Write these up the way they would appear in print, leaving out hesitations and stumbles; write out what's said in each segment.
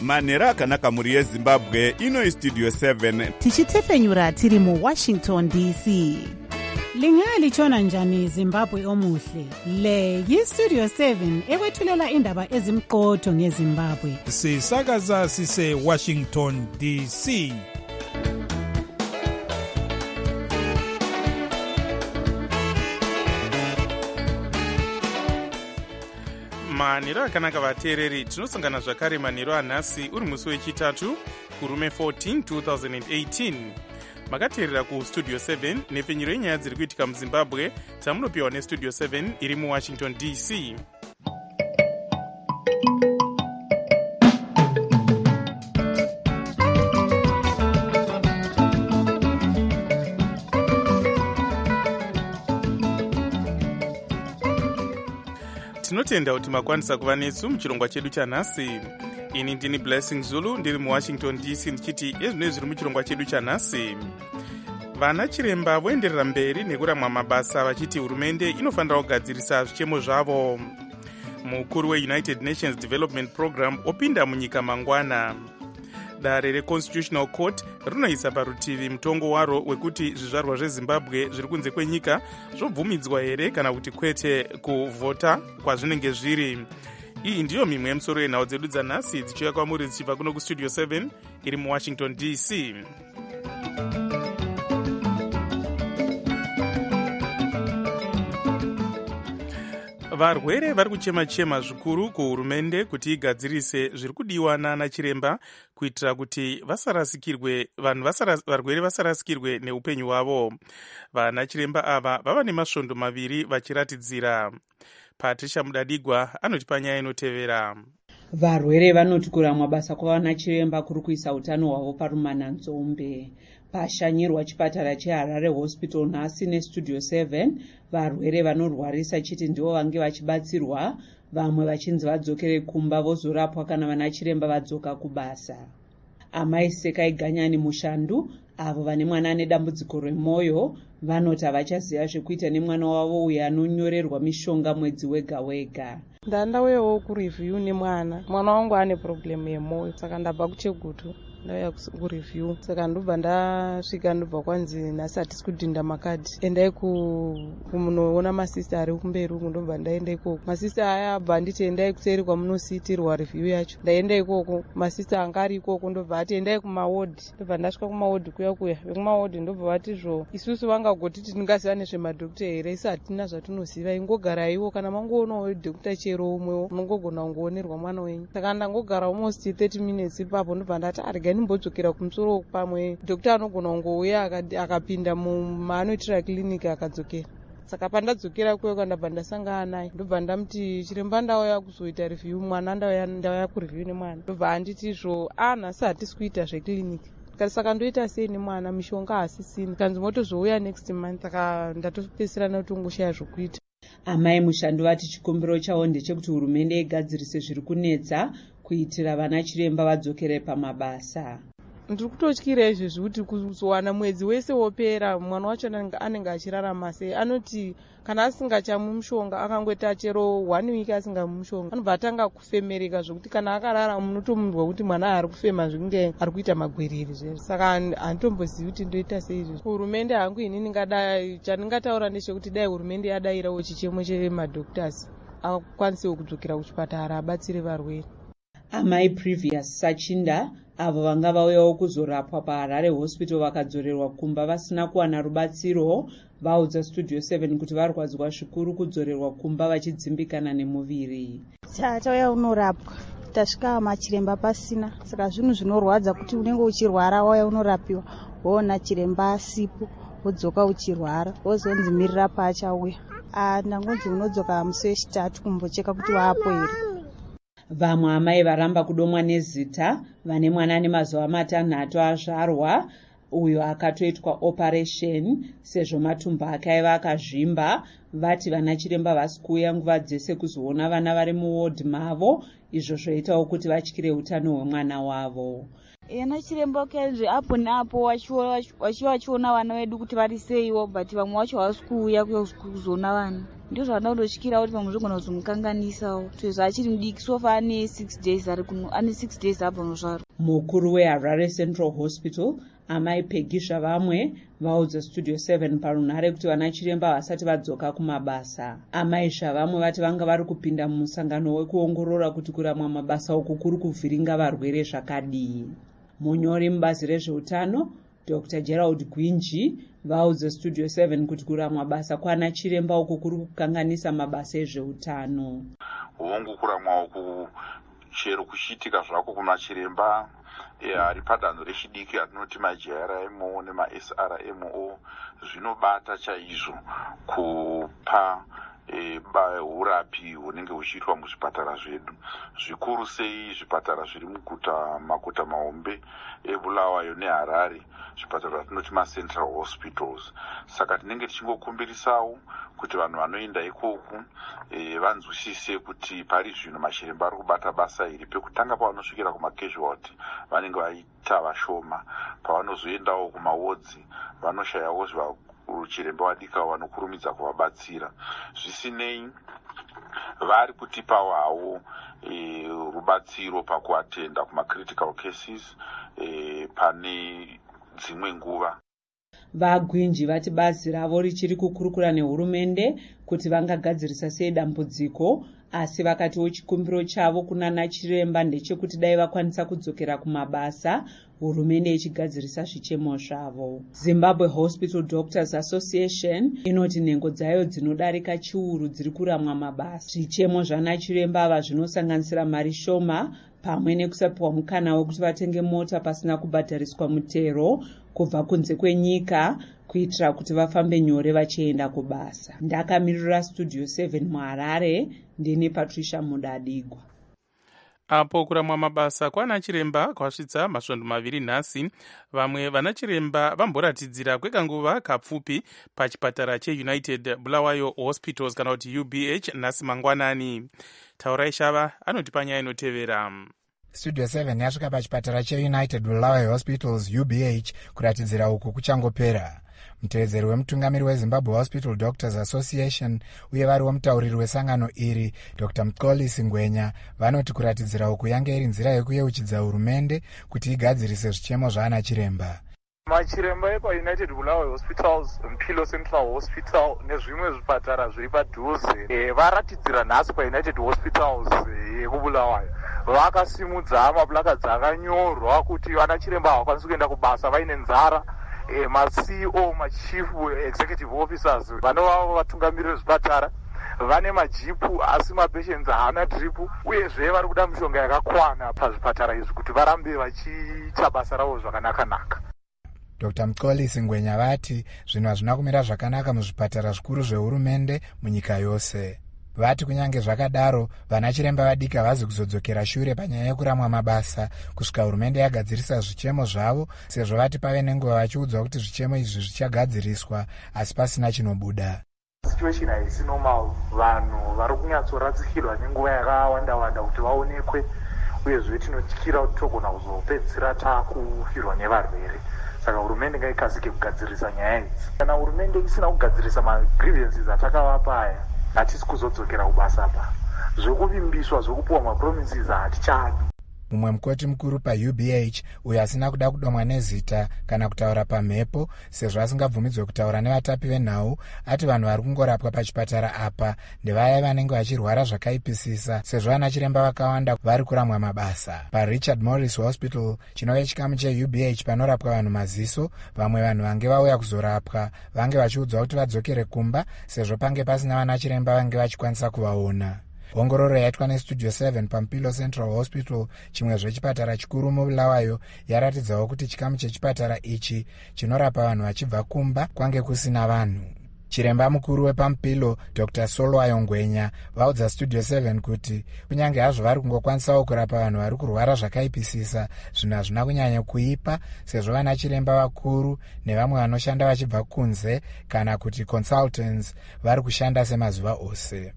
manhero akanaka mhuri yezimbabwe. Ino istudio 7 tichitefenyura tiri muwashington DC. Lingalitshona njani Zimbabwe omuhle? Le yistudio 7 ekwethulela indaba ezimqotho ngeZimbabwe. Sisakaza sise Washington DC. Manhero akanaka vateereri, tinosangana zvakare manhero anhasi uri musi wechitatu kurume 14 2018. Makateerera kustudio 7 nepfenyuro yenyaya dziri kuitika muZimbabwe tamunopiwa nestudio 7 iri muwashington DC. Tinotenda kuti makwanisa kuva nesu muchirongwa chedu chanhasi. Ini ndini Blessing Zulu ndiri muwashington DC ndichiti ezvino zviri muchirongwa chedu chanhasi. Vana chiremba voenderera mberi nekuramwa mabasa vachiti hurumende inofanira kugadzirisa zvichemo zvavo. Mukuru weUnited Nations Development Program opinda munyika mangwana. Dare reConstitutional Court rinoisa parutivi mutongo waro wekuti zvizvarwa zveZimbabwe zviri kunze kwenyika zvobvumidzwa here kana kuti kwete kuvhota kwazvinenge zviri. Iyi ndiyo mimwe yemusoro yenhau dzedu dzanhasi dzichiuya kwamuri dzichibva kuno kustudio 7 iri muwashington DC. Varwere vari kuchema-chema zvikuru kuhurumende kuti igadzirise zviri kudiwa naana chiremba kuitira kuti varwere vasarasikirwe neupenyu hwavo. Vana chiremba ava vava nemasvondo maviri vachiratidzira. Patricia Mudadigwa anotipa nyaya inotevera. Varwere vanoti kuramwa basa kwavana chiremba kuri kuisa utano hwavo parumananzombe. Pashanyirwa chipatara cheHarare Hospital nhasi nestudio 7, varwere vanorwarisa chiti ndivo vange vachibatsirwa, vamwe vachinzi vadzokere kumba vozorapwa kana vana chiremba vadzoka kubasa. Amai Sekai Ganyani Mushandu, avo vane mwana ane dambudziko remwoyo, vanoti havachaziva zvekuita nemwana wavo uyo anonyorerwa mishonga mwedzi wega wega. Ndandauyawo kureview nemwana wangu ane problem yemwoyo, saka ndabva kuChegutu ndauya kureview. Saka ndobva ndasvika ndobva kwanzi nhasi hatisi kudhinda makadhi, endai kumunoona masista ari kumberi uku. Ndobva ndaenda ikoko, masista aya abva anditi endai kuseri kwamunosiitirwa review yacho. Ndaenda ikoko, masista anga ari ikoko ndobva ati endai kumawodi. Ndobva ndasvika kumawodi kuya vekumawodi ndobva vatizvo isusu vangagoti tingaziva nezvemadhokita here, isi hatina zvatinoziva, ingogaraiwo kana mangoonawo dhokita chero umwewo munongogona kungoonerwa mwana wenyu. Saka ndangogara almost 30 minutes ipapo ndobva ndati arega nimbodzokera kumusoro pamwe dhokita anogona kungouya akapinda maanoitira klinika akadzokera. Saka pandadzokera kuyo ndabva ndasangana naye ndobva ndamuti chiremba ndauya kuzoita review mwana, ndauya kureview nemwana. Ndobva anditi izvo nhasi hatisi kuita zveklinika. Saka ndoita sei nemwana, mishonga hasisina, kanzi motozouya next month. Saka ndatopesera kuti ungoshaya zvokuita. Amai Mushandu vati chikumbiro chavo ndechekuti hurumende igadzirise zviri kunetsa kuitira vana chiremba vadzokere pamabasa. Ndiri kutotyira izvezvi kuti kuzowana mwedzi wese wopera mwana wacho anenge achirarama sei. Anoti kana asingachamwi mushonga, akangoita chero 1 week asingamwi mushonga, anobva atanga kufemereka zvokuti kana akarara munotomunzwa kuti mwana ari kufema zvinge ari kuita magwerere zvezvo. Saka handitombozivi kuti ndoita sei izvezvi. Hurumende hangu inini chandingataura ndechekuti dai hurumende yadairawo chichemo chemadhoktasi akwanisewo kudzokera kuchipatara abatsire varwere. Amai Previous Sachinda, avo vanga vauyawo kuzorapwa paHarare Hospital vakadzorerwa kumba vasina kuwana rubatsiro, vaudza studio 7 kuti varwadzwa zvikuru kudzorerwa kumba vachidzimbikana nemuviri. Tauya unorapwa, tasvika machiremba pasina, saka zvinhu zvinorwadza kuti unenge uchirwara wauya unorapiwa woona chiremba asipo, wodzoka uchirwara wozonzi mirira paachauya. Ndangonzi unodzoka musi wechitatu kumbocheka kuti waapo here. Vamwe amai varamba kudomwa nezita vane mwana ane mazuva 6 azvarwa, uyo akatoitwa operation sezvo matumbu ake aiva akazvimba. Vati vana chiremba vasi kuuya nguva dzese kuzoona vana vari muwodi mavo, izvo zvoitawo kuti vatyire utano hwemwana wavo. Ana chiremba kaizve apo neapo vachiona vana vedu kuti vari seiwo, but vamwe vacho havasi kuuya kuzoona vana. Ndizvo zvanda kundotyira kuti pamwe zvigona kuzomukanganisawo. Sezvo achiri mudiki, sofa ane 6 days abva muzvaro. Mukuru weHarare Central Hospital amai Peggy Zvavamwe vaudza Studio 7 parunhare kuti vana chiremba vasati vadzoka kumabasa. Amai Zvavamwe vati vanga vari kupinda mumusangano wekuongorora kuti kuramwa mabasa uku kuri kuvhiringa varwere zvakadii. Munyori mubazi rezveutano Dr. Gerald Gwinji vaudza Studio 7 kuti kuramwa basa kwana chiremba uku kuri kukanganisa mabasa ezveutano. Hongu kuramwa uku chero kuchitika zvako kuna chiremba ari padanho rechidiki atinoti maJRMO nemaSRMO zvinobata chaizvo kupa urapi hunenge huchiitwa muzvipatara zvedu, zvikuru sei zvipatara zviri maguta mahombe eBulawayo neHarare, zvipatara zvatinoti maCentral Hospitals. Saka tinenge tichingokumbirisawo kuti vanhu vanoenda ikoko vanzwisise kuti pari zvino machiremba ari kubata basa iri. Pekutanga pavanosvikira kumacasualty vanenge vaita vashoma, pavanozoendawo kumaodzi vanoshayawo chiremba wadika vanokurumidza kuvabatsira. Zvisinei vari kutipawo hawo rubatsiro pakuatenda kumacritical cases pane dzimwe nguva. VaGwinji vati bazi ravo richiri kukurukura nehurumende kuti vangagadzirisa sei dambudziko, asi vakatiwo chikumbiro chavo kunana chiremba ndechekuti dai vakwanisa kudzokera kumabasa, hurumende ichigadzirisa zvichemo zvavo. Zimbabwe Hospital Doctors Association inoti nhengo dzayo dzinodarika chiuru dziri kuramwa mabasa. Zvichemo zvana chiremba ava zvinosanganisira mari shoma pamwe nekusapiwa mukana wekuti vatenge mota pasina kubhadhariswa mutero kubva kunze kwenyika kuitira kuti vafambe nyore vachienda kubasa. Ndakamirira Studio 7 muHarare, ndini Patricia Mudadigwa. Apo kuramwa mabasa kwana chiremba kwasvitsa masvondo maviri nhasi. Vamwe vana chiremba vamboratidzira kwekanguva kapfupi pachipatara cheUnited Bulawayo Hospitals kana kuti UBH nhasi mangwanani. Taurai Shava anotipa nyaya inotevera. Studio 7 yasvika pachipatara cheUnited Bulawayo Hospitals UBH kuratidzira uku kuchangopera. Mutevedzeri wemutungamiri weZimbabwe Hospital Doctors Association uye variwo mutauriri wesangano iri Dr. Mkolisi Ngwenya vanoti kuratidzira uku yange iri nzira yekuyeuchidza hurumende kuti igadzirise zvichemo zvana chiremba. Machiremba epaUnited Bulawayo Hospitals, Mpilo Central Hospital nezvimwe zvipatara zviri padhuze varatidzira nhasi paUnited Hospitals yekubulawayo. Vakasimudza maplakadzi akanyorwa kuti vana chiremba havakwanisi kuenda kubasa vaine nzara. maCEO, machief executive officers vanova vatungamiriri vezvipatara vane majipu asi mapatients haana dripu, uyezve vari kuda mishonga yakakwana pazvipatara izvi kuti varambe vachiita basa ravo zvakanaka. Dr. Mkolisi Ngwenya vati zvinhu hazvina kumira zvakanaka muzvipatara zvikuru zvehurumende munyika yose. Vati kunyange zvakadaro vana chiremba vadiki havazi kuzodzokera shure panyaya yekuramwa mabasa kusvika hurumende yagadzirisa zvichemo zvavo, sezvo vati pave nenguva vachiudzwa kuti zvichemo izvi zvichagadziriswa asi pasina chinobuda. Situation haisi normal. Vanhu vari kunyatsoratsikirwa nenguva yakawanda kuti vaonekwe, uyezve tinotyira kuti togona kuzopedzisira takufirwa nevarwere. Saka hurumende ngaikasike kugadzirisa nyaya idzi. Kana hurumende isina kugadzirisa magrievances atakavapa aya, hatisi kuzodzokera kubasa pa. Zvokuvimbiswa zvokupuwa mapromises hatichadi. Mumwe mukoti mukuru paUBH uyo asina kuda kudomwa nezita kana kutaura pamhepo sezvo asingabvumidzwe kutaura nevatapi venhau ati vanhu vari kungorapwa pachipatara apa ndevaya vanenge vachirwara zvakaipisisa sezvo ana chiremba vakawanda vari kuramwa mabasa. PaRichard Morris Hospital chinove chikamu cheUBH panorapwa vanhu maziso, vamwe vanhu vange vauya kuzorapwa vange vachiudzwa kuti vadzokere kumba sezvo pange pasina vana chiremba vange vachikwanisa kuvaona. Ongororo yaitwa neStudio 7 paMpilo Central Hospital, chimwe zvechipatara chikuru muBulawayo, yaratidzawo kuti chikamu chechipatara ichi chinorapa vanhu vachibva kumba kwange kusina vanhu. Chiremba mukuru wepaMpilo Dr. Solwayo Ngwenya vaudza Studio 7 kuti kunyange hazvo vari kungokwanisawo kurapa vanhu vari kurwara zvakaipisisa, zvinhu hazvina kunyanya kuipa sezvo vana chiremba vakuru nevamwe vanoshanda vachibva kunze kana kuti consultants vari kushanda semazuva ose.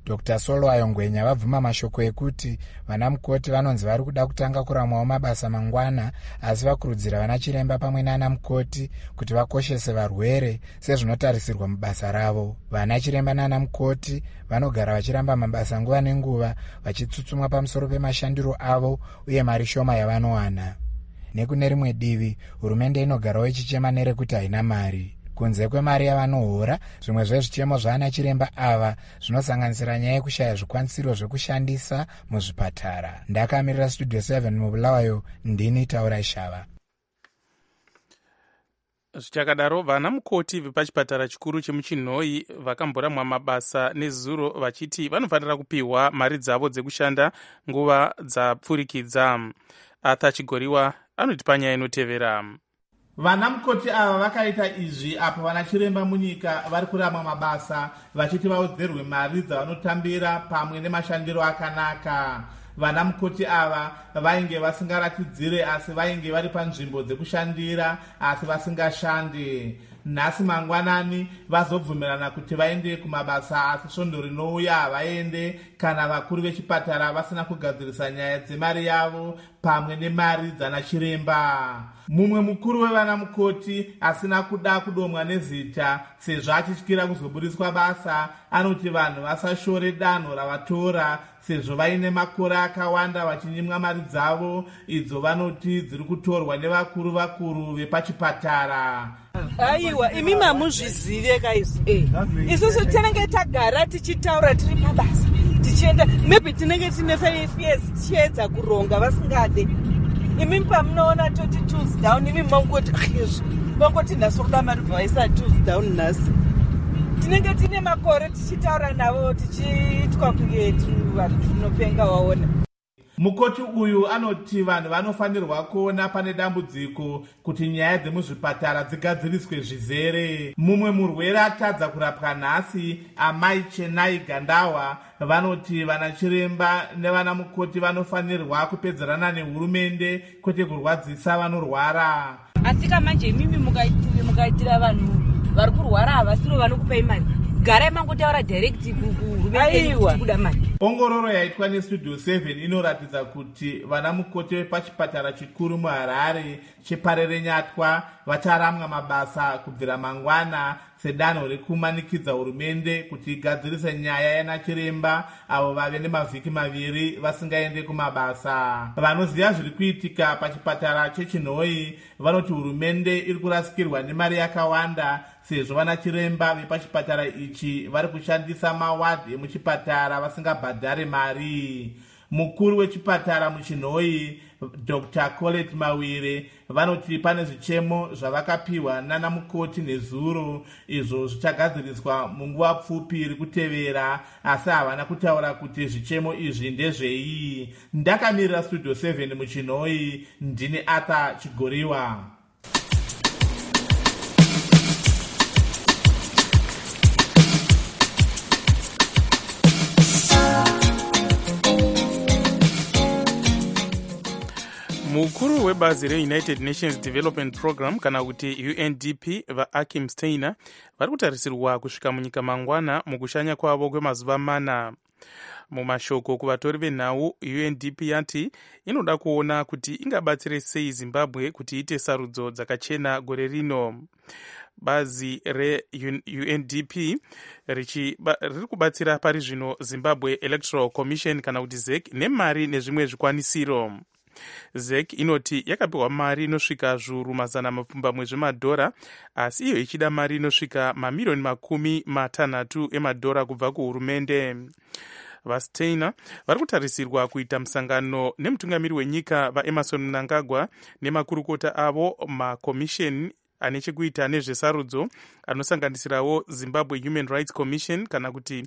Dr. Solwayo Ngwenya vabvuma mashoko ekuti vana mukoti vanonzi vari kuda kutanga kuramwawo mabasa mangwana, asi vakurudzira vana chiremba pamwe nana mukoti kuti vakoshese varwere sezvinotarisirwa mubasa ravo. Vana chiremba nana mukoti vanogara vachiramba mabasa nguva nenguva, vachitsutsumwa pamusoro pemashandiro avo uye mari shoma yavanowana. Nekune rimwe divi, hurumende inogarawo ichichema nerekuti haina mari. Kunze kwemari yavanohora, zvimwe zvezvichemo zvana chiremba ava zvinosanganisira nyaya yekushaya zvikwanisiro zvekushandisa muzvipatara. Ndakamirira Studio 7 muBulawayo, ndini Taura Shava. Zvichakadaro, vana mukoti vepachipatara chikuru chemuChinhoi vakamboramwa mabasa nezuro vachiti vanofanira kupiwa mari dzavo dzekushanda nguva dzapfurikidza. Arthur Chigoriwa anotipa nyaya inotevera. Vana mukoti ava vakaita izvi apo vana chiremba munyika vari kuramwa mabasa vachiti vaudzerwe mari dzavanotambira pamwe nemashandiro akanaka. Vana mukoti ava vainge vasingaratidzire asi vainge vari panzvimbo dzekushandira asi vasingashande. Nhasi mangwanani vazobvumirana kuti vaende kumabasa asi svondo rinouya havaende kana vakuru vechipatara vasina kugadzirisa nyaya dzemari yavo pamwe nemari dzana chiremba. Mumwe mukuru wevana mukoti asina kuda kudomwa nezita sezvo achityira kuzoburiswa basa anoti vanhu vasashore danho ravatora sezvo vaine makore akawanda vachinyimwa mari dzavo idzo vanoti dziri kutorwa nevakuru vakuru vepachipatara. Aiwa, imi mamuzvizive kaizvo. Isusu tinenge tagara tichitaura tiri mabasa tichienda, maybe tinenge tine 5 years tichiedza kuronga vasingade. Imi pamunoona toti tools down, imi mangoti nhasi kuda mari bvaisa tools down nhasi. Tinenge tine makore tichitaura navo tichiitwa kunge tinopenga waona. Mukoti uyu anoti vanhu vanofanirwa kuona pane dambudziko kuti nyaya dzemuzvipatara dzigadziriswe zvizere. Mumwe murwere atadza kurapwa nhasi, Amai Chenai Gandawa, vanoti vana chiremba nevana mukoti vanofanirwa kupedzerana nehurumende kwete kurwadzisa vanorwara. Asi kamanje imimi mukaitira vanhu vari kurwara havasiro vanokupei mari. Garai mangotaura direct kuhurumende kuda mari. Ongororo yaitwa neStudio 7 inoratidza kuti vana mukoti vepachipatara chikuru muHarare cheParere Nyatwa vacharamwa mabasa kubvira mangwana sedanho rekumanikidza hurumende kuti igadzirise nyaya yana chiremba avo vave nemavhiki 2 vasingaende kumabasa. Vanoziva zviri kuitika pachipatara cheChinhoi vanoti hurumende iri kurasikirwa nemari yakawanda sezvo vana chiremba vepachipatara ichi vari kushandisa mawadhi emuchipatara vasingabhadhare mari. Mukuru wechipatara muChinhoi, Dr. Colette Mawire, vanoti pane zvichemo zvavakapiwa nana mukoti nezuro izvo zvichagadziriswa munguva pfupi iri kutevera, asi havana kutaura kuti zvichemo izvi ndezvei. Ndakamirira Studio 7 muChinhoi, ndini Arthur Chigoriwa. Mukuru webazi reUnited Nations Development Program kana kuti UNDP vaAkim Steiner vari kutarisirwa kusvika munyika mangwana mukushanya kwavo kwemazuva 4. Mumashoko kuvatori venhau, UNDP yati inoda kuona kuti ingabatsire sei Zimbabwe kuti iite sarudzo dzakachena gore rino. Bazi reUNDP riri kubatsira pari zvino Zimbabwe Electoral Commission kana kuti ZEC nemari nezvimwe zvikwanisiro. ZEC inoti yakapiwa mari inosvika zviuru 200 zvemadhora, asi iyo ichida mari inosvika mamirioni 60 emadhora kubva kuhurumende. VaSteiner vari kutarisirwa kuita musangano nemutungamiri wenyika vaEmerson Mnangagwa nemakurukota avo makomisheni ane chekuita nezvesarudzo anosanganisirawo Zimbabwe Human Rights Commission kana kuti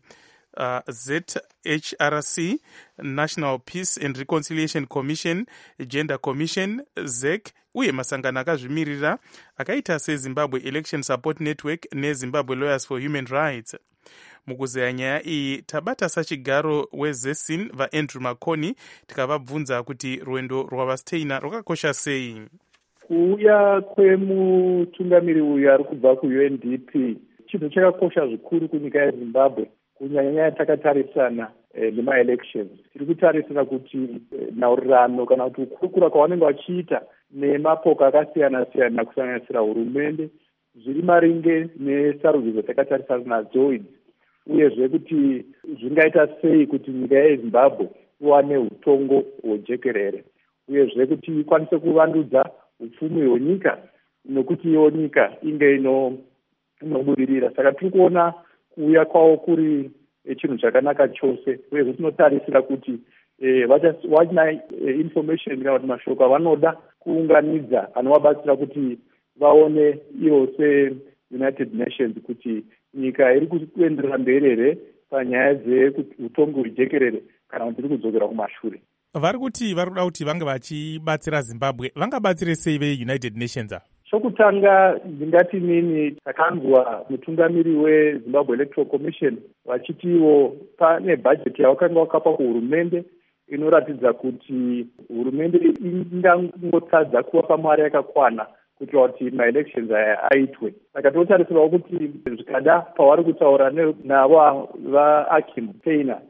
ZHRC, National Peace and Reconciliation Commission, Gender Commission, ZEC, uye masangano akazvimirira akaita seZimbabwe Election Support Network neZimbabwe Lawyers for Human Rights. Mukuzeya nyaya iyi tabata sachigaro weZESIN vaAndrew Makoni tikavabvunza kuti rwendo rwavaSteiner rwakakosha sei. Kuuya kwemutungamiri uyu ari kubva kuUNDP chinhu chakakosha zvikuru kunyika yeZimbabwe kunyanyanyanya takatarisana nemaelections. Tiri kutarisana kuti nhaurirano kana kuti kukurukura kwavanenge vachiita nemapoka akasiyana-siyana kusanganisira hurumende zviri maringe nesarudzo dzatakatarisana nadzo idzi, uyezve kuti zvingaita sei kuti nyika yezimbabwe iwane utongo hwejekerere, uyezve kuti ikwanise kuvandudza upfumi hwenyika nokuti iyo nyika inge inobudirira. Saka tiri kuona kuuya kwavo kuri chinhu chakanaka chose, uyezve tinotarisira kuti vana information kana kuti mashoko avanoda kuunganidza anovabatsira kuti vaone ivo se-United Nations kuti nyika iri kuenderera mberi here panyaya dzeutongo hwejekerere kana kuti iri kudzokera kumashure. Vari kuti vari kuda kuti vange vachibatsira Zimbabwe, vangabatsire sei ve-United Nations? Chokutanga ndingati nini, takanzwa mutungamiri weZimbabwe Electoral Commission vachitiwo pane bhajeti yavakanga vakapa kuhurumende inoratidza kuti hurumende ingangotadza kuvapa mari yakakwana kuitira kuti maelections aya aitwe. Saka tinotarisirawo kuti zvikada pavari kutaura navo vaAkim Painter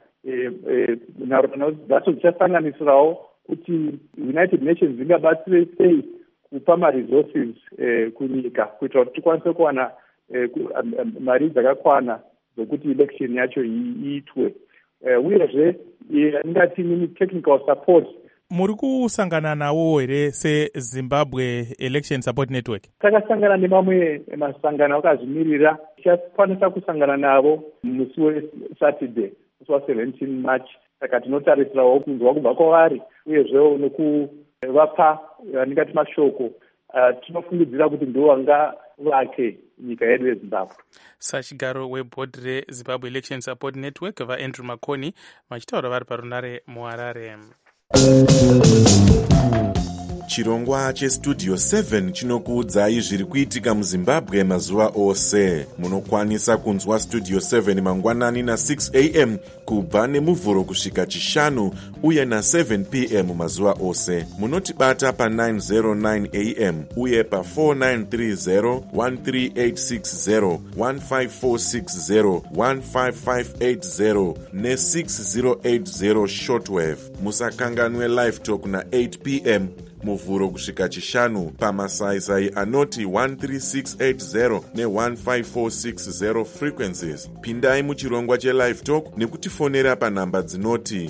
nhaurirano dzacho dzichasanganisirawo kuti United Nations dzingabatsire sei kupa ma-resources kunyika kuitira kuti tikwanise kuwana mari dzakakwana dzokuti election yacho iitwe. Uyezve ndingati nini technical support. Muri kusangana nawo here seZimbabwe Election Support Network? Takasangana nemamwe masangano akazvimirira. Tichakwanisa kusangana navo musi weSaturday, musi wa17 March. Saka tinotarisirawo kunzwa kubva kwavari uyezve nekuvapa ndingati mashoko tinofungidzira kuti ndivo vanga vake nyika yedu yeZimbabwe. Sachigaro webhodhi reZimbabwe Election Support Network vaAndrew Makoni vachitaura vari parunare muHarare. Chirongwa cheStudio 7 chinokuudzai zviri kuitika muZimbabwe mazuva ose. Munokwanisa kunzwa Studio 7 mangwanani na6 am kubva nemuvhuro kusvika chishanu uye na7 pm mazuva ose. Munotibata pa909 am uye pa4930, 13860, 15460, 15580 ne6080 shortwave. Musakanganwe live talk na8 pm muvhuro kusvika chishanu pamasaisai anoti 13680 ne15460 frequencies. Pindai muchirongwa chelive talk nekutifonera panhamba dzinoti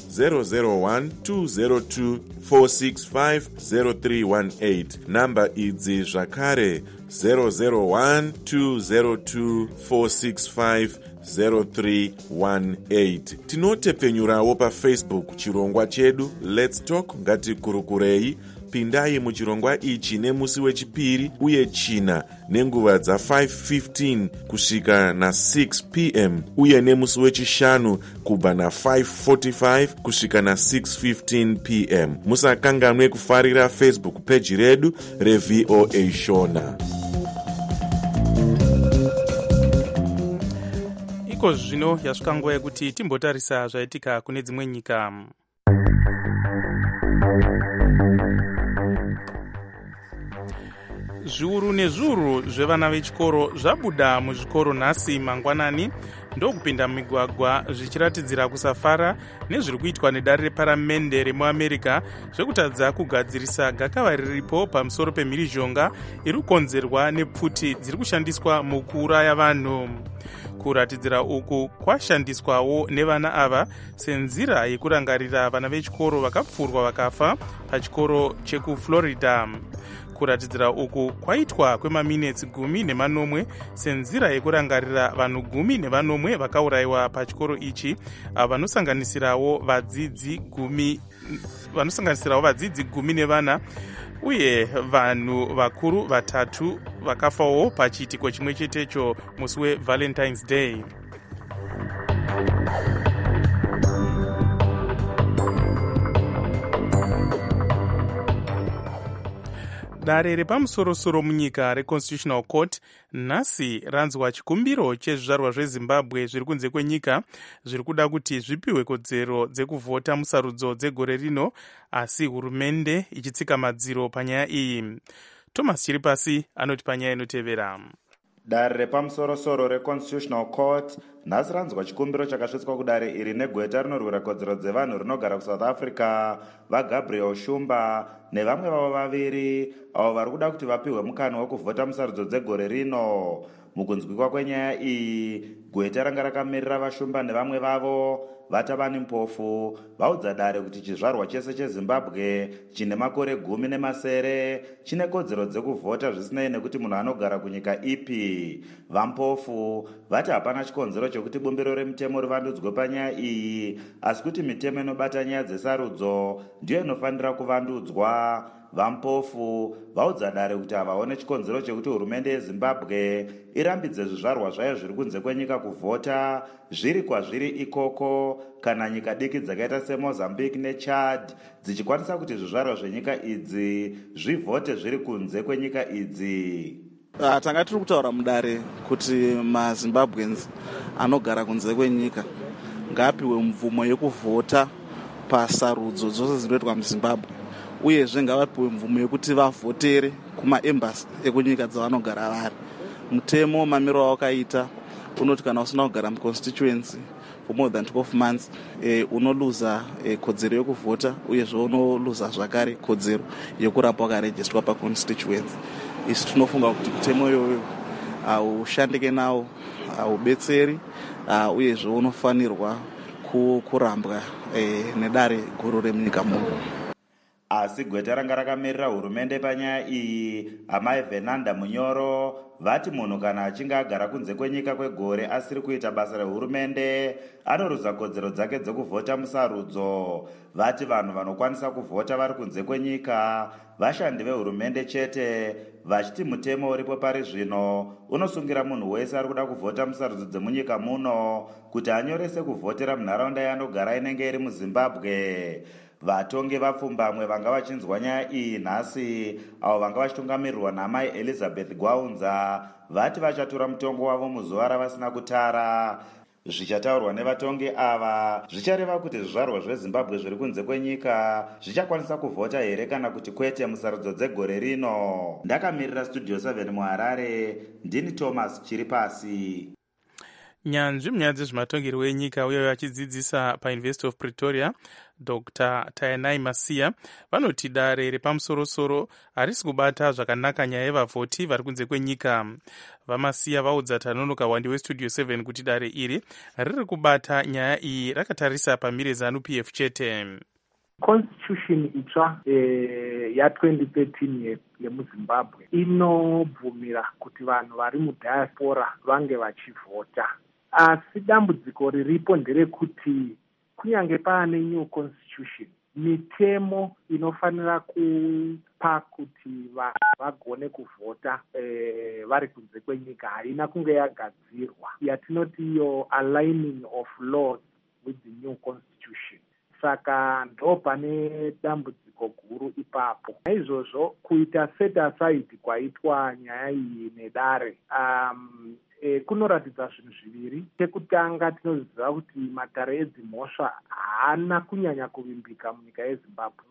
001-202-465-0318. Namba idzi zvakare 001-202-465-0318. Tinotepfenyurawo paFacebook chirongwa chedu Let's Talk ngatikurukurei. Pindai muchirongwa ichi nemusi wechipiri uye china nenguva dza5:15 kusvika na6 pm uye nemusi wechishanu kubva na5:45 kusvika na6:15 pm. Musakanganwe kufarira Facebook page redu reVOA Shona. Iko zvino yasvika nguva yekuti timbotarisa zvaitika kune dzimwe nyika. Zviuru nezviuru zvevana vechikoro zvabuda muzvikoro nhasi mangwanani ndokupinda mumigwagwa zvichiratidzira kusafara nezviri kuitwa nedare reparamende remuAmerica zvekutadza kugadzirisa gakava riripo pamusoro pemhirizhonga iri kukonzerwa nepfuti dziri kushandiswa mukuuraya vanhu. Kuratidzira uku kwashandiswawo nevana ava senzira yekurangarira vana vechikoro vakapfurwa vakafa pachikoro chekuFlorida. Kuratidzira uku kwaitwa kwemaminitsi 10 senzira yekurangarira vanhu 10 vakaurayiwa pachikoro ichi, vanosanganisirawo vadzidzi 10 uye vanhu vakuru 3 vakafawo pachiitiko chimwe chetecho musi weValentine's Day. Dare repamusorosoro munyika reConstitutional Court nhasi ranzwa chikumbiro chezvizvarwa zveZimbabwe zviri kunze kwenyika zviri kuda kuti zvipiwe kodzero dzekuvhota musarudzo dzegore rino, asi hurumende ichitsika madziro panyaya iyi. Thomas Chiripasi anoti panyaya inotevera. Dare repamusoro-soro reconstitutional court nhasi ranzwa chikumbiro chakasvitswa kudare iri negweta rinorwira kodzero dzevanhu rinogara kusouth africa vaGabriel Shumba nevamwe vavo vaviri avo vari kuda kuti vapiwe mukana wekuvhota musarudzo dzegore rino. Mukunzwikwa kwenyaya iyi, gweta ranga rakamirira vaShumba nevamwe vavo vaTabani Mpofu vaudza dare kuti chizvarwa chese cheZimbabwe chine makore 10 chine kodzero dzekuvhota zvisinei nekuti munhu anogara kunyika ipi. VaMpofu vati hapana chikonzero chokuti bumbiro remutemo rivandudzwe panyaya iyi, asi kuti mitemo inobata nyaya dzesarudzo ndiyo inofanira kuvandudzwa. VaMpofu vaudza dare kuti havaone chikonzero chekuti hurumende yeZimbabwe irambidze zvizvarwa zvayo zviri kunze kwenyika kuvhota zviri kwazviri ikoko, kana nyika diki dzakaita seMozambique neChad dzichikwanisa kuti zvizvarwa zvenyika idzi zvivhote zviri kunze kwenyika idzi. Tanga tiri kutaura mudare kuti maZimbabweans anogara kunze kwenyika ngaapiwe mvumo yekuvhota pasarudzo dzose dzinoitwa muZimbabwe, uyezve ngavapiwe mvumo yekuti vavhotere kumaembasi ekunyika dzavanogara vari. Mutemo mamiro wakaita unoti kana usina kugara muconstituency for more than 12 months unoluza kodzero yekuvhota, uyezve unoluza zvakare kodzero yekurapa wakarejistwa paconstituency. Isi tinofunga kuti mutemo iyoyo aushandike nawo, aubetseri, uyezve unofanirwa kurambwa nedare guru remunyika muno. Asi gweta ranga rakamirira hurumende panyaya iyi, amai Venanda Munyoro, vati munhu kana achinge agara kunze kwenyika kwegore asiri kuita basa rehurumende anoruza kodzero dzake dzekuvhota musarudzo. Vati vanhu vanokwanisa kuvhota vari kunze kwenyika vashandi vehurumende chete, vachiti mutemo uripo pari zvino unosungira munhu wese ari kuda kuvhota musarudzo dzemunyika muno kuti anyorese kuvhotera munharaunda yaanogara inenge iri muZimbabwe. Vatongi vapfumbamwe vanga vachinzwa nyaya iyi nhasi, avo vanga vachitungamirirwa namai Elizabeth Gwaunza, vati vachatora mutongo wavo muzuva ravasina kutara. Zvichataurwa nevatongi ava zvichareva kuti zvizvarwa zveZimbabwe zviri kunze kwenyika zvichakwanisa kuvhota here kana kuti kwete musarudzo dzegore rino. Ndakamirira Studio 7 muHarare, ndini Thomas Chiripasi. Nyanzvi munyaya dzezvematongerwo enyika uye vachidzidzisa paUniversity of Pretoria, Dr. Tayanai Masiya, vanoti dare repamusoro-soro harisi kubata zvakanaka nyaya yevavhoti vari kunze kwenyika. VaMasiya vaudza Tanonoka Wandi weStudio 7 kuti dare iri riri kubata nyaya iyi rakatarisa pamhiri ZANU-PF chete. Constitution itsva ya2013 yemuZimbabwe inobvumira kuti vanhu vari mudiaspora vange vachivhota. Asi dambudziko riripo nderekuti kunyange paane new constitution, mitemo inofanira kupa kuti vanhu vagone kuvhota vari kunze kwenyika haina kunge yagadzirwa, yatinoti iyo aligning of laws with the new constitution. Saka ndo pane dambudziko guru ipapo. Naizvozvo kuita set aside kwaitwa nyaya iyi nedare kunoratidza zvinhu zviviri. Chekutanga tinoziva kuti matare edzimhosva haana kunyanya kuvimbika munyika yeZimbabwe.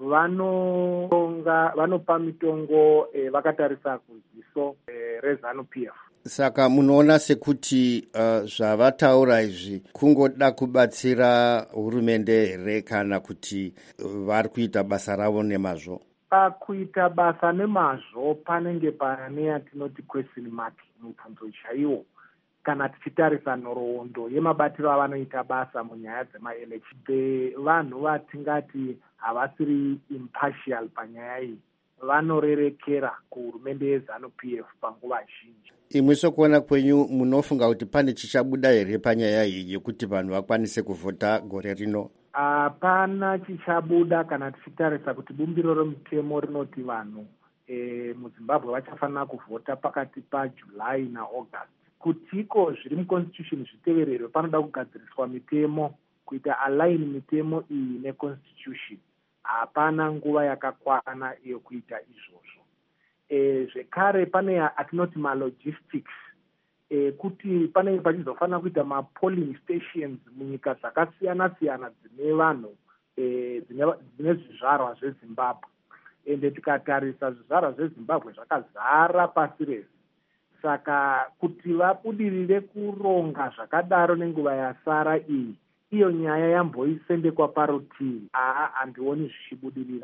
Vanopa mitongo vakatarisa kuziso reZANU-PF. Saka munoona sekuti zvavataura izvi kungoda kubatsira hurumende here kana kuti vari kuita basa ravo nemazvo? Pakuita basa nemazvo panenge pane yatinoti question mark, mubvunzo chaiwo, kana tichitarisa nhoroondo yemabatiro avanoita basa munyaya dzemaelection. Vanhu vatingati havasiri impartial panyaya iyi, vanorerekera kuhurumende yeZANU-PF panguva zhinji. Imwe sokuona kwenyu munofunga kuti pane chichabuda here panyaya iyi yekuti vanhu vakwanise kuvhota gore rino? Hapana chichabuda kana tichitarisa kuti bumbiro remutemo rinoti vanhu muZimbabwe vachafanira kuvhota pakati paJuly naAugust. Kutiko zviri muconstitution zvitevererwe, panoda kugadziriswa mitemo kuita align mitemo iyi neconstitution. Hapana nguva yakakwana yokuita izvozvo. Zvekare pane atinoti malogistics, kuti pane pachizofanira kuita mapolling stations munyika dzakasiyana-siyana dzine vanhu dzine zvizvarwa zveZimbabwe. Ende tikatarisa zvizvarwa zveZimbabwe zvakazara pasi rese. saka kuti vabudirire kuronga zvakadaro nenguva yasara iyi, iyo nyaya yamboisendekwa parutivi, handioni zvichibudirira.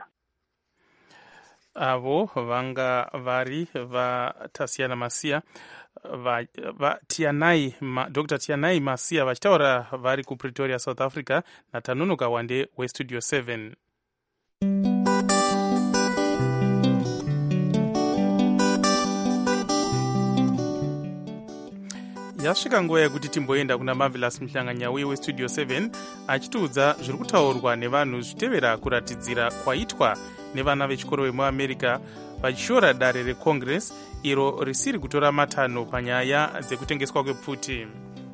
Avo vanga vari vaTasiana Masiya, Dr. Tianai Masiya vachitaura vari kuPretoria, South Africa, naTanunuka Wande weStudio 7. Yasvika nguva yekuti timboenda kuna Marvelous Mhlanganyauye weStudio 7 achitiudza zviri kutaurwa nevanhu zvitevera kuratidzira kwaitwa nevana vechikoro vemuamerica vachishora dare reCongress iro risiri kutora matanho panyaya dzekutengeswa kwepfuti.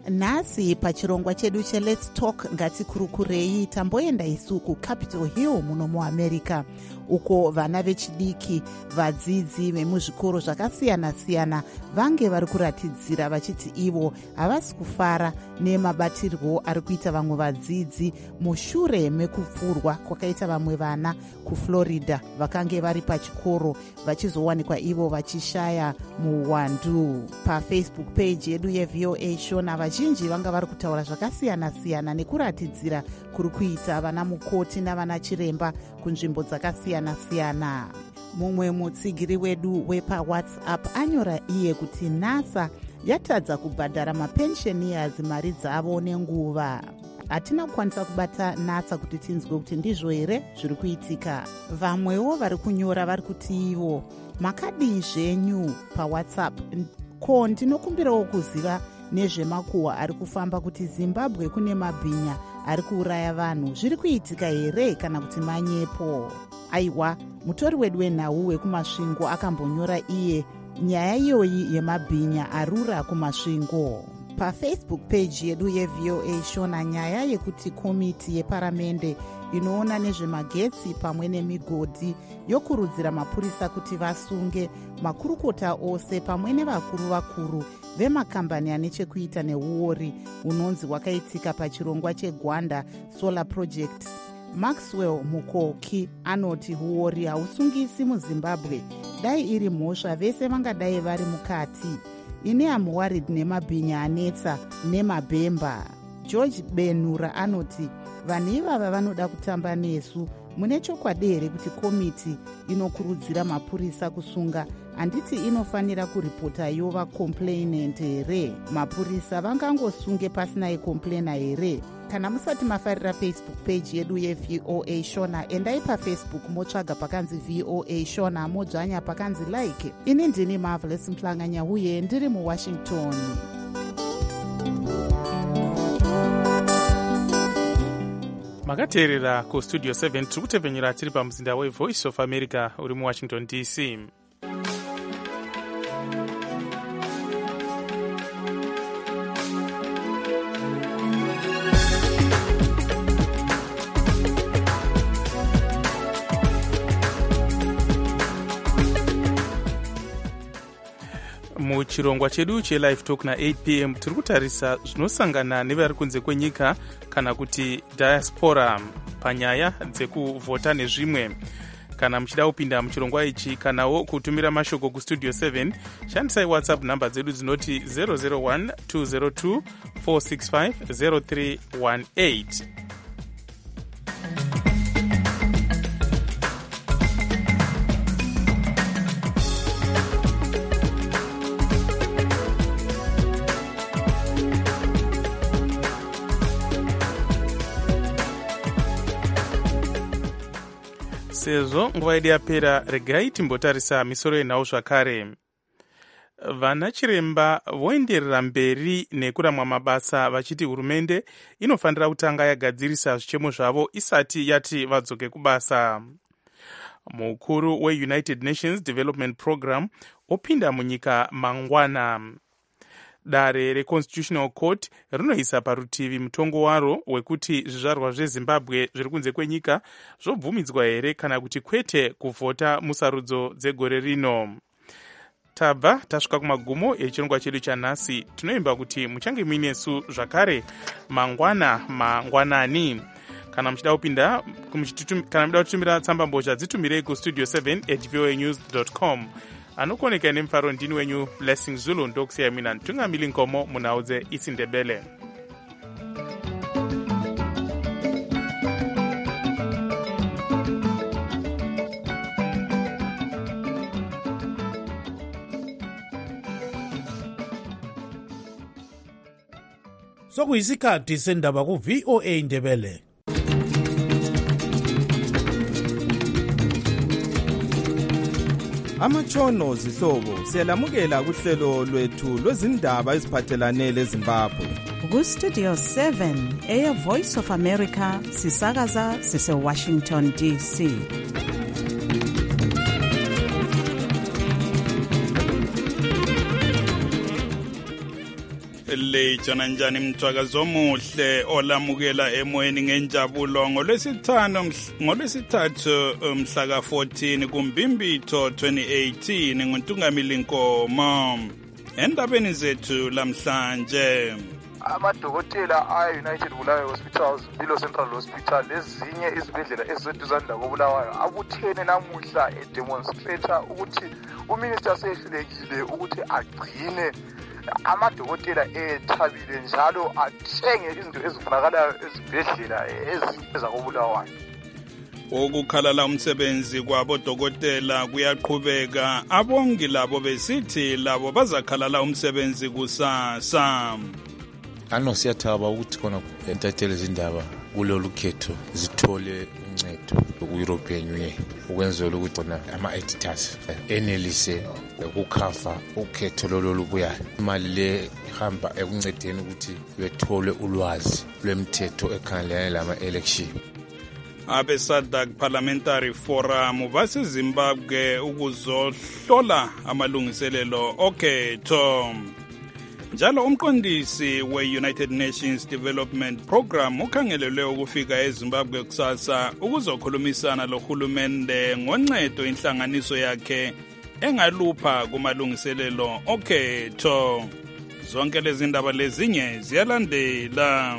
Nhasi pachirongwa chedu cheLet's Talk ngatikurukurei tamboenda isu kuCapitol Hill muno muAmerica, uko vana vechidiki vadzidzi vemuzvikoro zvakasiyana-siyana vange vari kuratidzira vachiti ivo havasi kufara nemabatirwo ari kuita vamwe vadzidzi mushure mekupfurwa kwakaita vamwe vana kuFlorida vakange vari pachikoro vachizowanikwa ivo vachishaya muwandu. PaFacebook page yedu yeVOA Shona vazhinji vanga vari kutaura zvakasiyana-siyana nekuratidzira kuri kuita vana mukoti navana chiremba kunzvimbo dzakasiyana-siyana. Mumwe mutsigiri wedu wepaWhatsApp anyora iye kuti NASA yatadza kubhadhara mapensioners mari dzavo nenguva. Hatina kukwanisa kubata NASA kuti tinzwe kuti ndizvo here zviri kuitika. Vamwewo vari kunyora vari kuti ivo makadii zvenyu paWhatsApp, ko ndinokumbirawo kuziva nezvemakuhwa ari kufamba kuti Zimbabwe kune mabhinya ari kuuraya vanhu zviri kuitika here kana kuti manyepo. Aiwa, mutori wedu wenhau wekumasvingo akambonyora iye nyaya iyoyi yemabhinya arura kumasvingo. PaFacebook page yedu yeVOA Shona nyaya yekuti komiti yeparamende inoona nezvemagetsi pamwe nemigodhi yokurudzira mapurisa kuti vasunge makurukota ose pamwe nevakuru vemakambani ane chekuita neuori unonzi wakaitika pachirongwa cheGwanda Solar Project. Maxwell Mukoki anoti huori hausungisi muZimbabwe, dai iri mhosva vese vangadai vari mukati. Ini am worried nemabhinya anetsa nemabhemba. George Benura anoti vanhu ivava vanoda kutamba nesu. Mune chokwadi here kuti komiti inokurudzira mapurisa kusunga? Handiti inofanira kuripota yova complainant here? Mapurisa vangangosunge pasina yekomplaina here? Kana musati mafarira Facebook page yedu yeVOA Shona, endai paFacebook motsvaga pakanzi VOA Shona modzvanya pakanzi like. Ini ndini Marvelous Mhlanganyauye ndiri muWashington. Makateerera kuStudio 7 tiri kutevhenyera tiri pamuzinda weVoice of America uri muWashington DC. Muchirongwa chedu cheLive Talk na8 p.m. tiri kutarisa zvinosangana nevari kunze kwenyika kana kuti diaspora panyaya dzekuvhota nezvimwe. Kana muchida kupinda muchirongwa ichi kanawo kutumira mashoko kuStudio 7, shandisai WhatsApp namba dzedu dzinoti 001 202 465 0318. Sezvo nguva yedu yapera, regai timbotarisa misoro yenhau zvakare. Vana chiremba voenderera mberi nekuramwa mabasa vachiti hurumende inofanira kutanga yagadzirisa zvichemo zvavo isati yati vadzoke kubasa. Mukuru weUnited Nations Development Program opinda munyika mangwana. Dare reConstitutional Court rinoisa parutivi mutongo waro wekuti zvizvarwa zveZimbabwe zviri kunze kwenyika zvobvumidzwa here kana kuti kwete kuvhota musarudzo dzegore rino. Tabva tasvika kumagumo echirongwa chedu chanhasi. Tinoimba kuti muchange muinesu zvakare mangwanani. Kana muchida kupinda kana muchida kutumira tsamba mbozha dzitumirei kustudio7@voanews.com. anokoneka nemfaro ndini wenyu Blessing Zulu ndokusiya mina ntungamili nkomo munauze isindebele. Sokuyisikhathi sendaba ku VOA Ndebele. Amatshono zihlobo siyalamukela kuhlelo lwethu lwezindaba eziphathelane leZimbabwe. Ku Studio 7 Air Voice of America sisakaza sise Washington DC. Lejana njani mthwakazi omuhle olamukela emoyeni ngenjabulo ngolwesithathu mhla ka-14 kuMbimbitho 2018 nguNtungamili Nkomo. Endabeni zethu lamhlanje, amadokotela a-United Bulawayo Hospitals, Mpilo Central Hospital lezinye izibhedlela eziseduzane lakoBulawayo abuthene namuhla edemonstrator ukuthi uminister sehlulekile ukuthi agcine amadokotela ethabile njalo athenge izinto ezifunakalayo ezibhedlela ezakobulawayo. Ukukhalala umsebenzi kwabodokotela kuyaqhubeka, abongi labo besithi labo bazakhalala umsebenzi kusasa. Siyathoba ukuthi khona entatheli izindaba kulolu khetho zithole uncedo ku-European Union ukwenzela ukuthi ama-editors enelise ukukhava ukhetho lolo lubuyayo. Imali le ihamba ekuncedeni ukuthi bethole ulwazi lwemithetho ekhangelane lama-election. Abe-SADC Parliamentary Forum baseZimbabwe ukuzohlola amalungiselelo okhetho. Njalo umqondisi we-United Nations Development Program ukhangelelwe ukufika eZimbabwe kusasa ukuzokhulumisana lohulumende ngoncedo inhlanganiso yakhe engalupha kumalungiselelo okhetho. Zonke lezi ndaba lezinye ziyalandela.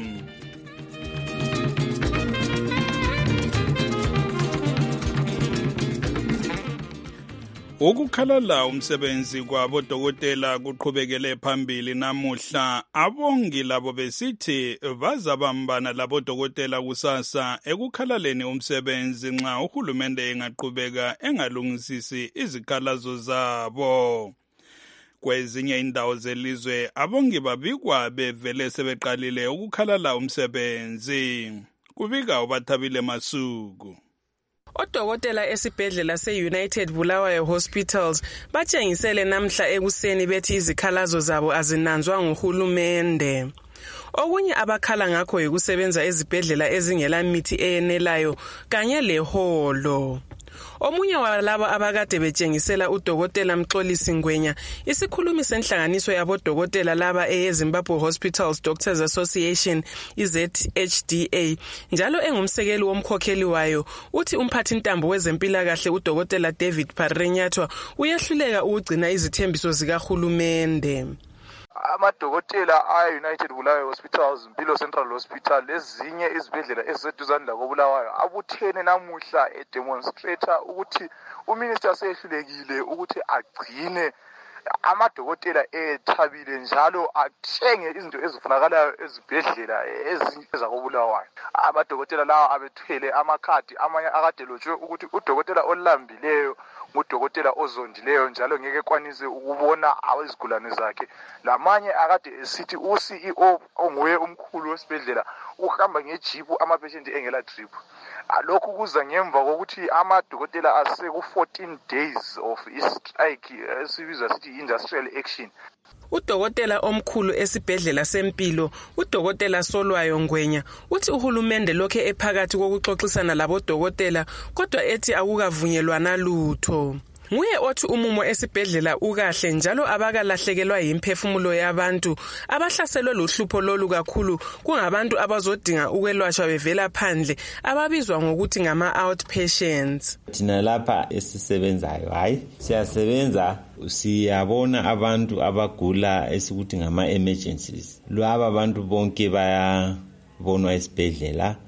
Ukukhalala umsebenzi kwabodokotela kuqhubekele phambili namuhla. Abongi labo besithi bazabambana labodokotela kusasa ekukhalaleni umsebenzi nxa uhulumende engaqhubeka engalungisisi izikhalazo zabo. Kwezinye indawo zelizwe abongi babikwa bevele sebeqalile ukukhalala umsebenzi. Kubika uBathabile Masuku. Odokotela esibhedlela se-United Bulawayo Hospitals batshengisele namhla ekuseni bethi izikhalazo zabo azinanzwa nguhulumende. Okunye abakhala ngakho yikusebenza ezibhedlela ezingela mithi eyenelayo kanye leholo. Omunye walabo abakade betshengisela udokotela Mxolisi Ngwenya, isikhulumi senhlanganiso yabodokotela laba eZimbabwe Hospitals Doctors Association ZHDA, njalo engumsekeli womkhokheli wayo, uthi umphathintambo wezempilakahle udokotela David Parenyathwa uyahluleka ukugcina izithembiso zikahulumende. Amadokotela a-United Bulawayo Hospitals, Mpilo Central Hospital lezinye izibhedlela eziseduzane lakoBulawayo abuthene namuhla edemonstrator ukuthi uminister sehlulekile ukuthi agcine amadokotela ethabile njalo athenge izinto ezifunakalayo ezibhedlela ezakobulawayo. Amadokotela lawa abethwele amakhadi, amanye akade lotshwe ukuthi udokotela olambileyo ngudokotela ozondileyo njalo ngeke kwanise ukubona izigulane zakhe. Lamanye akade esithi uCEO onguye umkhulu wesibhedlela uhamba ngejipu amapatient engela drip. Lokhu kuza ngemva kokuthi amadokotela aseku-14 days of strike esibizwa sithi industrial action. Udokotela omkhulu esibhedlela sempilo, udokotela Solwayo Ngwenya, uthi uhulumende lokhe ephakathi kokuxoxisana labodokotela kodwa ethi akukavunyelwana lutho. Nguye othi umumo esibhedlela ukahle njalo abakalahlekelwa yimphefumulo yabantu abahlaselwe luhlupho lolu kakhulu kungabantu abazodinga ukwelashwa bevela phandle ababizwa ngokuthi ngama-outpatients. Thina lapha esisebenzayo siyasebenza, siyabona abantu abagula esikuthi ngama-emergencies. Laba abantu bonke bayabonwa esibhedlela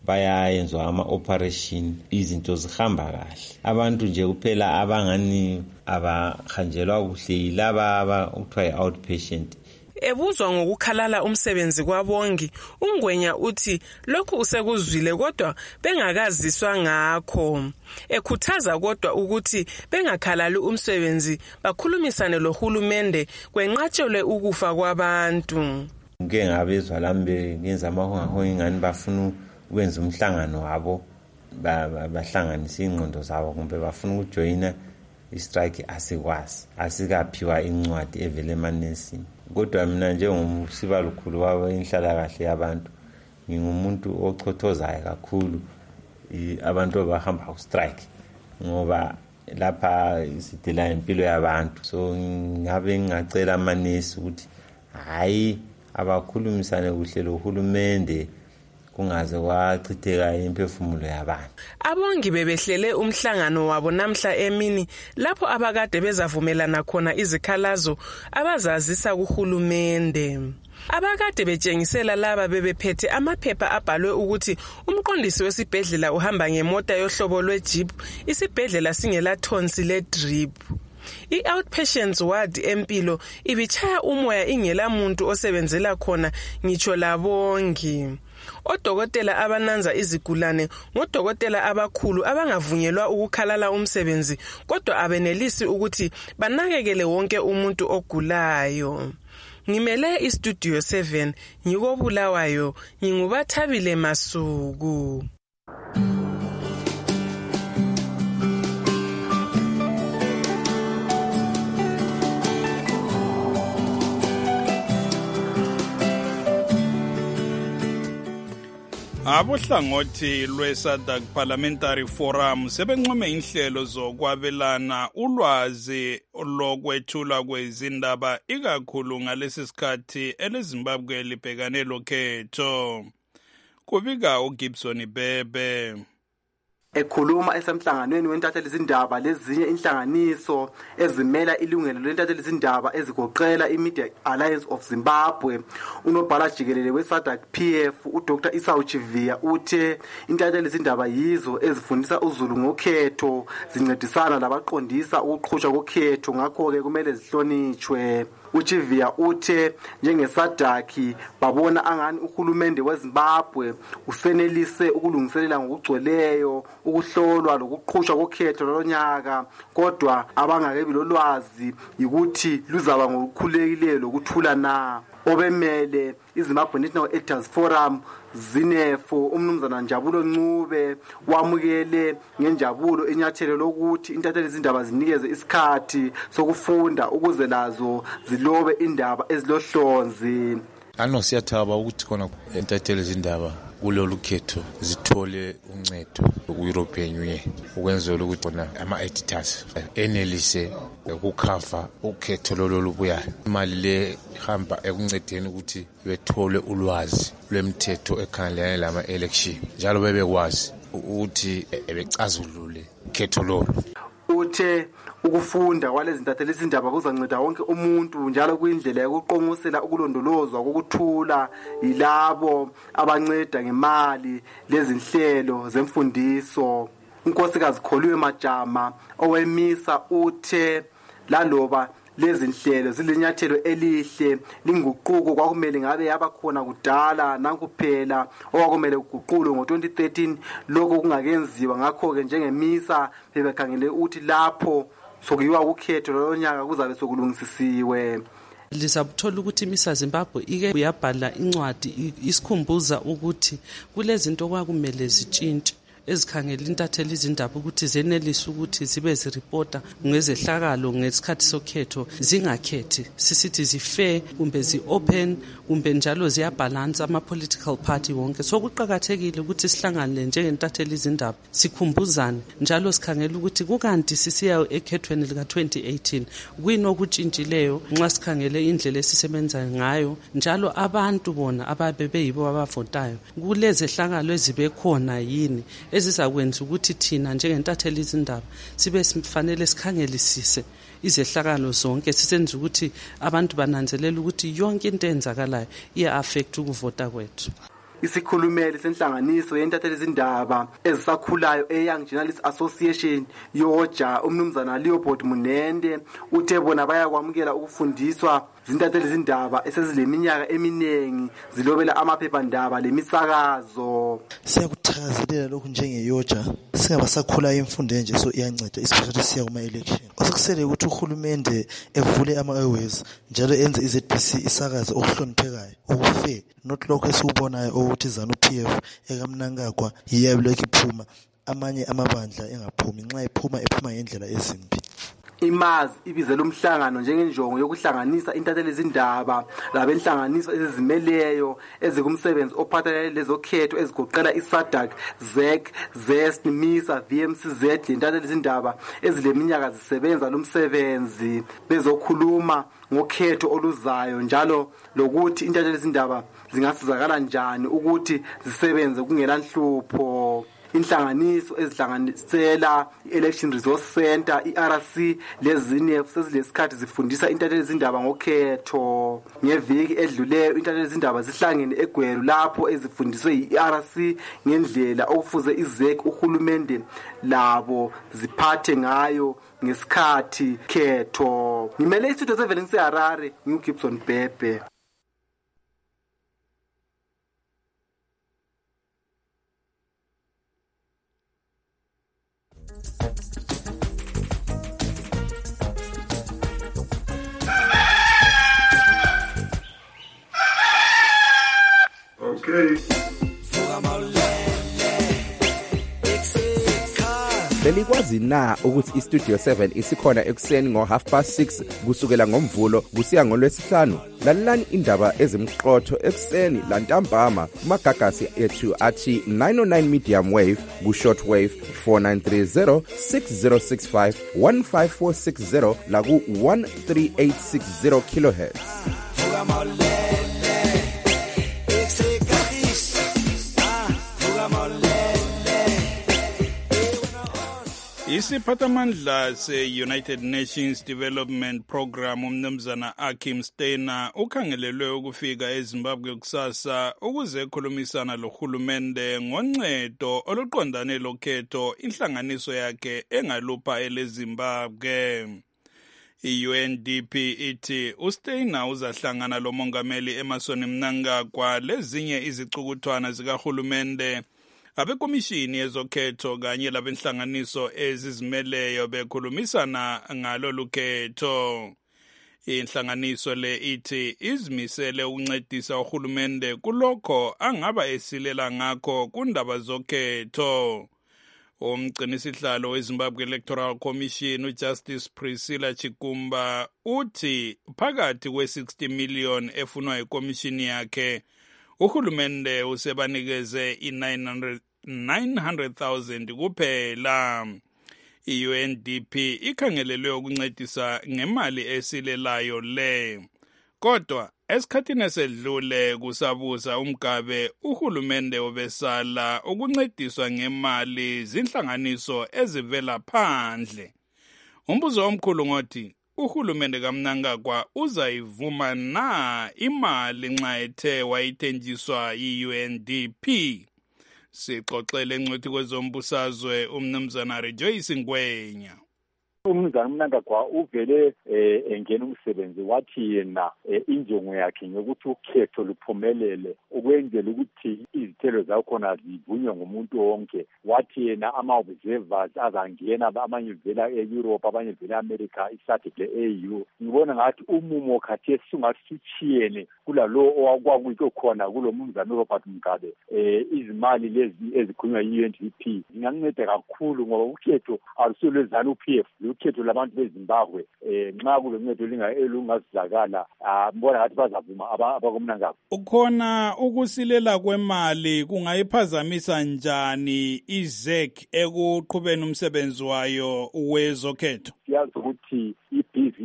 bayayenzwa ama-operation, izinto zihamba kahle. Abantu nje kuphela abangani abahanjelwa kuhle yilaba okuthiwa yi-outpatient. Ebuzwa ngokukhalala umsebenzi kwabongi, uNgwenya uthi lokhu usekuzwile kodwa bengakaziswa ngakho. Ekhuthaza kodwa ukuthi bengakhalali umsebenzi, bakhulumisane lohulumende kwenqatshelwe ukufa kwabantu. Ngeke ngabezwa lambe ngenza amahongaho ingani bafuna ukwenza umhlangano wabo, bahlanganisa ingqondo zabo kumbe bafuna ukujoyina istrike, asikwazi, asikaphiwa incwadi evele emanesini. Kodwa mina njengomsiba lukhulu wabo inhlalakahle yabantu, ngingumuntu ochothozayo kakhulu abantu abahamba ku-strike ngoba lapha sidila impilo yabantu. So ngabe ngingacela amanesi ukuthi hayi abakhulumisane kuhle lohulumende kungaze kwachitheka imphefumulo yabantu. Abongi bebehlele umhlangano wabo namhla emini lapho abakade bezavumelana khona izikhalazo abazazisa kuhulumende. Abakade betshengisela laba bebephethe amaphepha abhalwe ukuthi umqondisi wesibhedlela uhamba ngemota yohlobo lwejeep, isibhedlela singela thonsi le-drip. I-outpatients ward empilo ibichaya umoya ingela muntu osebenzela khona ngitsho labongi. Odokotela abananza izigulane ngodokotela abakhulu abangavunyelwa ukukhalala umsebenzi kodwa abenelisi ukuthi banakekele wonke umuntu ogulayo. Ngimele istudio 7 ngikobulawayo, ngingubathabile Masuku. Abohlangothi lwe-SADC Parliamentary Forum sebencome inhlelo zokwabelana ulwazi lokwethula kwezindaba ikakhulu ngalesi sikhathi eleZimbabwe libhekane lokhetho. Kubika uGibson Bebe. Ekhuluma esemhlanganweni wentatheli izindaba lezinye inhlanganiso ezimela ilungelo lentatheli izindaba ezigoqela iMedia Alliance of Zimbabwe, unobhala jikelele we-SADC PF uDr. Esau Chivia uthe intatheli izindaba yizo ezifundisa uZulu ngokhetho, zincedisana labaqondisa ukuqhutshwa kokhetho, ngakho-ke kumele zihlonitshwe. Uchivia uthe njenge-SADC babona angani uhulumende weZimbabwe usenelise ukulungiselela ngokugcweleyo ukuhlolwa lokuqhutshwa kokhetho lonyaka, kodwa abangakebi lolwazi yikuthi luzaba ngokukhululekileyo lokuthula na. Obemele iZimbabwe National Editors Forum Zinefo umnumzana Njabulo Ncube wamukele ngenjabulo inyathelo lokuthi intatheli izindaba zinikeze isikhathi sokufunda ukuze lazo zilobe indaba ezilohlonzi. Siyathaba ukuthi khona intatheli izindaba kulolu khetho zithole uncedo ku-European Union ukwenzela ukuthi khona ama-editors enelise ukukhava ukhetho lolo lubuyayo. Imali le hamba ekuncedeni ukuthi bethole ulwazi lwemithetho ekhangelane lama-election njalo bebekwazi ukuthi becazulule ukhetho lolo. Uthe ukufunda kwalezi ntatheli izindaba kuzanceda wonke umuntu njalo kuyindlela yokuqongosela ukulondolozwa kokuthula yilabo abanceda ngemali lezinhlelo zemfundiso. uNkosikazi Kholiwe Majama owemisa uthe laloba lezi nhlelo zilenyathelo elihle linguquko kwakumele ngabe yabakhona kudala nankuphela okwakumele kuguqulwe ngo-2013 lokho kungakenziwa, ngakho-ke njengemisa bebekhangele ukuthi lapho sokuyiwa ukhetho lonyaka kuzabe sokulungisisiwe. Lizabuthola ukuthi iMisa Zimbabwe ike uyabhala incwadi isikhumbuza ukuthi kulezinto kwakumele zitshintshe ezikhangela intatheli izindaba ukuthi zenelise ukuthi zibe zirepota ngezehlakalo ngesikhathi sokhetho, zingakhethi sisithi zifair kumbe zi-open kumbe njalo ziyabalansa ama-political party wonke. So kuqakathekile ukuthi sihlangane njengentatheli izindaba sikhumbuzane njalo sikhangela ukuthi kukanti sisiya ekhethweni lika-2018 kuyinokutshintshileyo nxa sikhangele indlela esisebenza ngayo, njalo abantu bona ababebeyibo abavotayo kulezehlakalo ezibe khona yini ezizakwenza ukuthi thina njengentatheli izindaba sibe sifanele sikhangelisise izehlakalo zonke, sisenza ukuthi abantu bananzelela ukuthi yonke into eyenzakalayo iya-affect ukuvota kwethu. isikhulumeli senhlanganiso yentatheli izindaba ezisakhulayo eYoung Journalists Association yoja umnumzana Leopold Munende uthe bona bayakwamukela ukufundiswa zintatheli izindaba esezileminyaka eminingi zilobela amaphephandaba lemisakazo. Siyakuthakazelela lokhu njengeyoja singabasakhulayo imfundo nje so iyanceda especially siya kuma election. Osekusele ukuthi uhulumende evule ama-airways njalo enze iZBC isakaze okuhloniphekayo okufe not lokho esikubonayo ukuthi ZANU-PF ekamnankagwa yiyabilokhu iphuma amanye amabandla engaphumi nxa ephuma ngendlela ezimbi. Imazi ibizela umhlangano njengenjongo yokuhlanganisa intatheli izindaba labenhlanganiso ezizimeleyo ezikumsebenzi ophathelene lezokhetho ezigoqela iSADC, ZEC, ZEST, MISA, VMCZ lentatheli izindaba ezileminyaka zisebenza lumsebenzi bezokhuluma ngokhetho oluzayo njalo lokuthi intatheli izindaba zingasizakala njani ukuthi zisebenze kungela nhlupho. Inhlanganiso ezihlanganisela i-Election Resource Center, i-RC lezinye sezilesikhathi zifundisa intatheli izindaba ngokhetho. Ngeviki edluleyo intatheli izindaba zihlangene eGweru lapho ezifundiswe i-RC ngendlela okufuze iZEC uhulumende labo ziphathe ngayo ngesikhathi khetho. Ngimele istudio 7 ngiseHarare, ngiuGibson Bhebhe. Okay. Belikwazi na ukuthi iStudio 7 isikhona ekuseni ngo6:30 kusukela ngoMvulo kusiya ngoLwesihlanu? Lalelani indaba ezimqotho ekuseni lantambama kumagagasi ethu athi 909 medium wave ku-short wave 4930 6065 15460 la ku-13860 kilohertz. Isiphathamandla se-United Nations Development Program umnumzana Akim Steiner ukhangelelwe ukufika eZimbabwe kusasa ukuze ekhulumisana lohulumende ngoncedo oluqondane lokhetho inhlanganiso yakhe engalupha eleZimbabwe. I-UNDP ithi uSteiner uzahlangana lomongameli Emmerson Mnangagwa lezinye izicukuthwana zikahulumende abekomishini yezokhetho kanye labenhlanganiso ezizimeleyo bekhulumisana ngalolu khetho. Inhlanganiso le ithi izimisele ukuncedisa uhulumende kulokho angaba esilela ngakho kundaba zokhetho. Umgcinisihlalo weZimbabwe Electoral Commission uJustice Priscilla Chikumba uthi phakathi kwe-60 million efunwa ikomishini yakhe uhulumende usebanikeze i-900,000 kuphela. I-UNDP ikhangelelwe ukuncedisa ngemali esilelayo le. Kodwa esikhathini esedlule kusabuza uMgabe uhulumende obesala ukuncediswa ngemali zinhlanganiso ezivela phandle. Umbuzo omkhulu ngothi uhulumende kaMnangagwa uzayivuma na imali nxa ethe wayithenjiswa yi-UNDP? Sixoxele ngcwethi kwezombusazwe umnumzana Rejoice Ngwenya. Umnumzana Mnangagwa uvele engena umsebenzi wathi yena injongo yakhe ngokuthi ukhetho luphumelele ukwenzela ukuthi izithelo zakhona zivunywe ngumuntu wonke. Wathi yena ama-observers azangena amanye vela e-Europe abanye vela e-America i-SADC le-AU. Ngibona ngathi umumo khathesi sungasitshiyene kulalo okwakuyikho khona kulo mnumzana uRobert Mugabe. Izimali lezi ezikhulunywa yi-UNDP zinganceda kakhulu ngoba ukhetho alusulo ZANU-PF ukhetho labantu beZimbabwe nxa kuloncedo elungasizakala mbona ngathi bazavuma abakomnangagwa. Ukhona ukusilela kwemali kungayiphazamisa njani iZEC ekuqhubeni umsebenzi wayo wezokhetho? Siyazi ukuthi i-BVI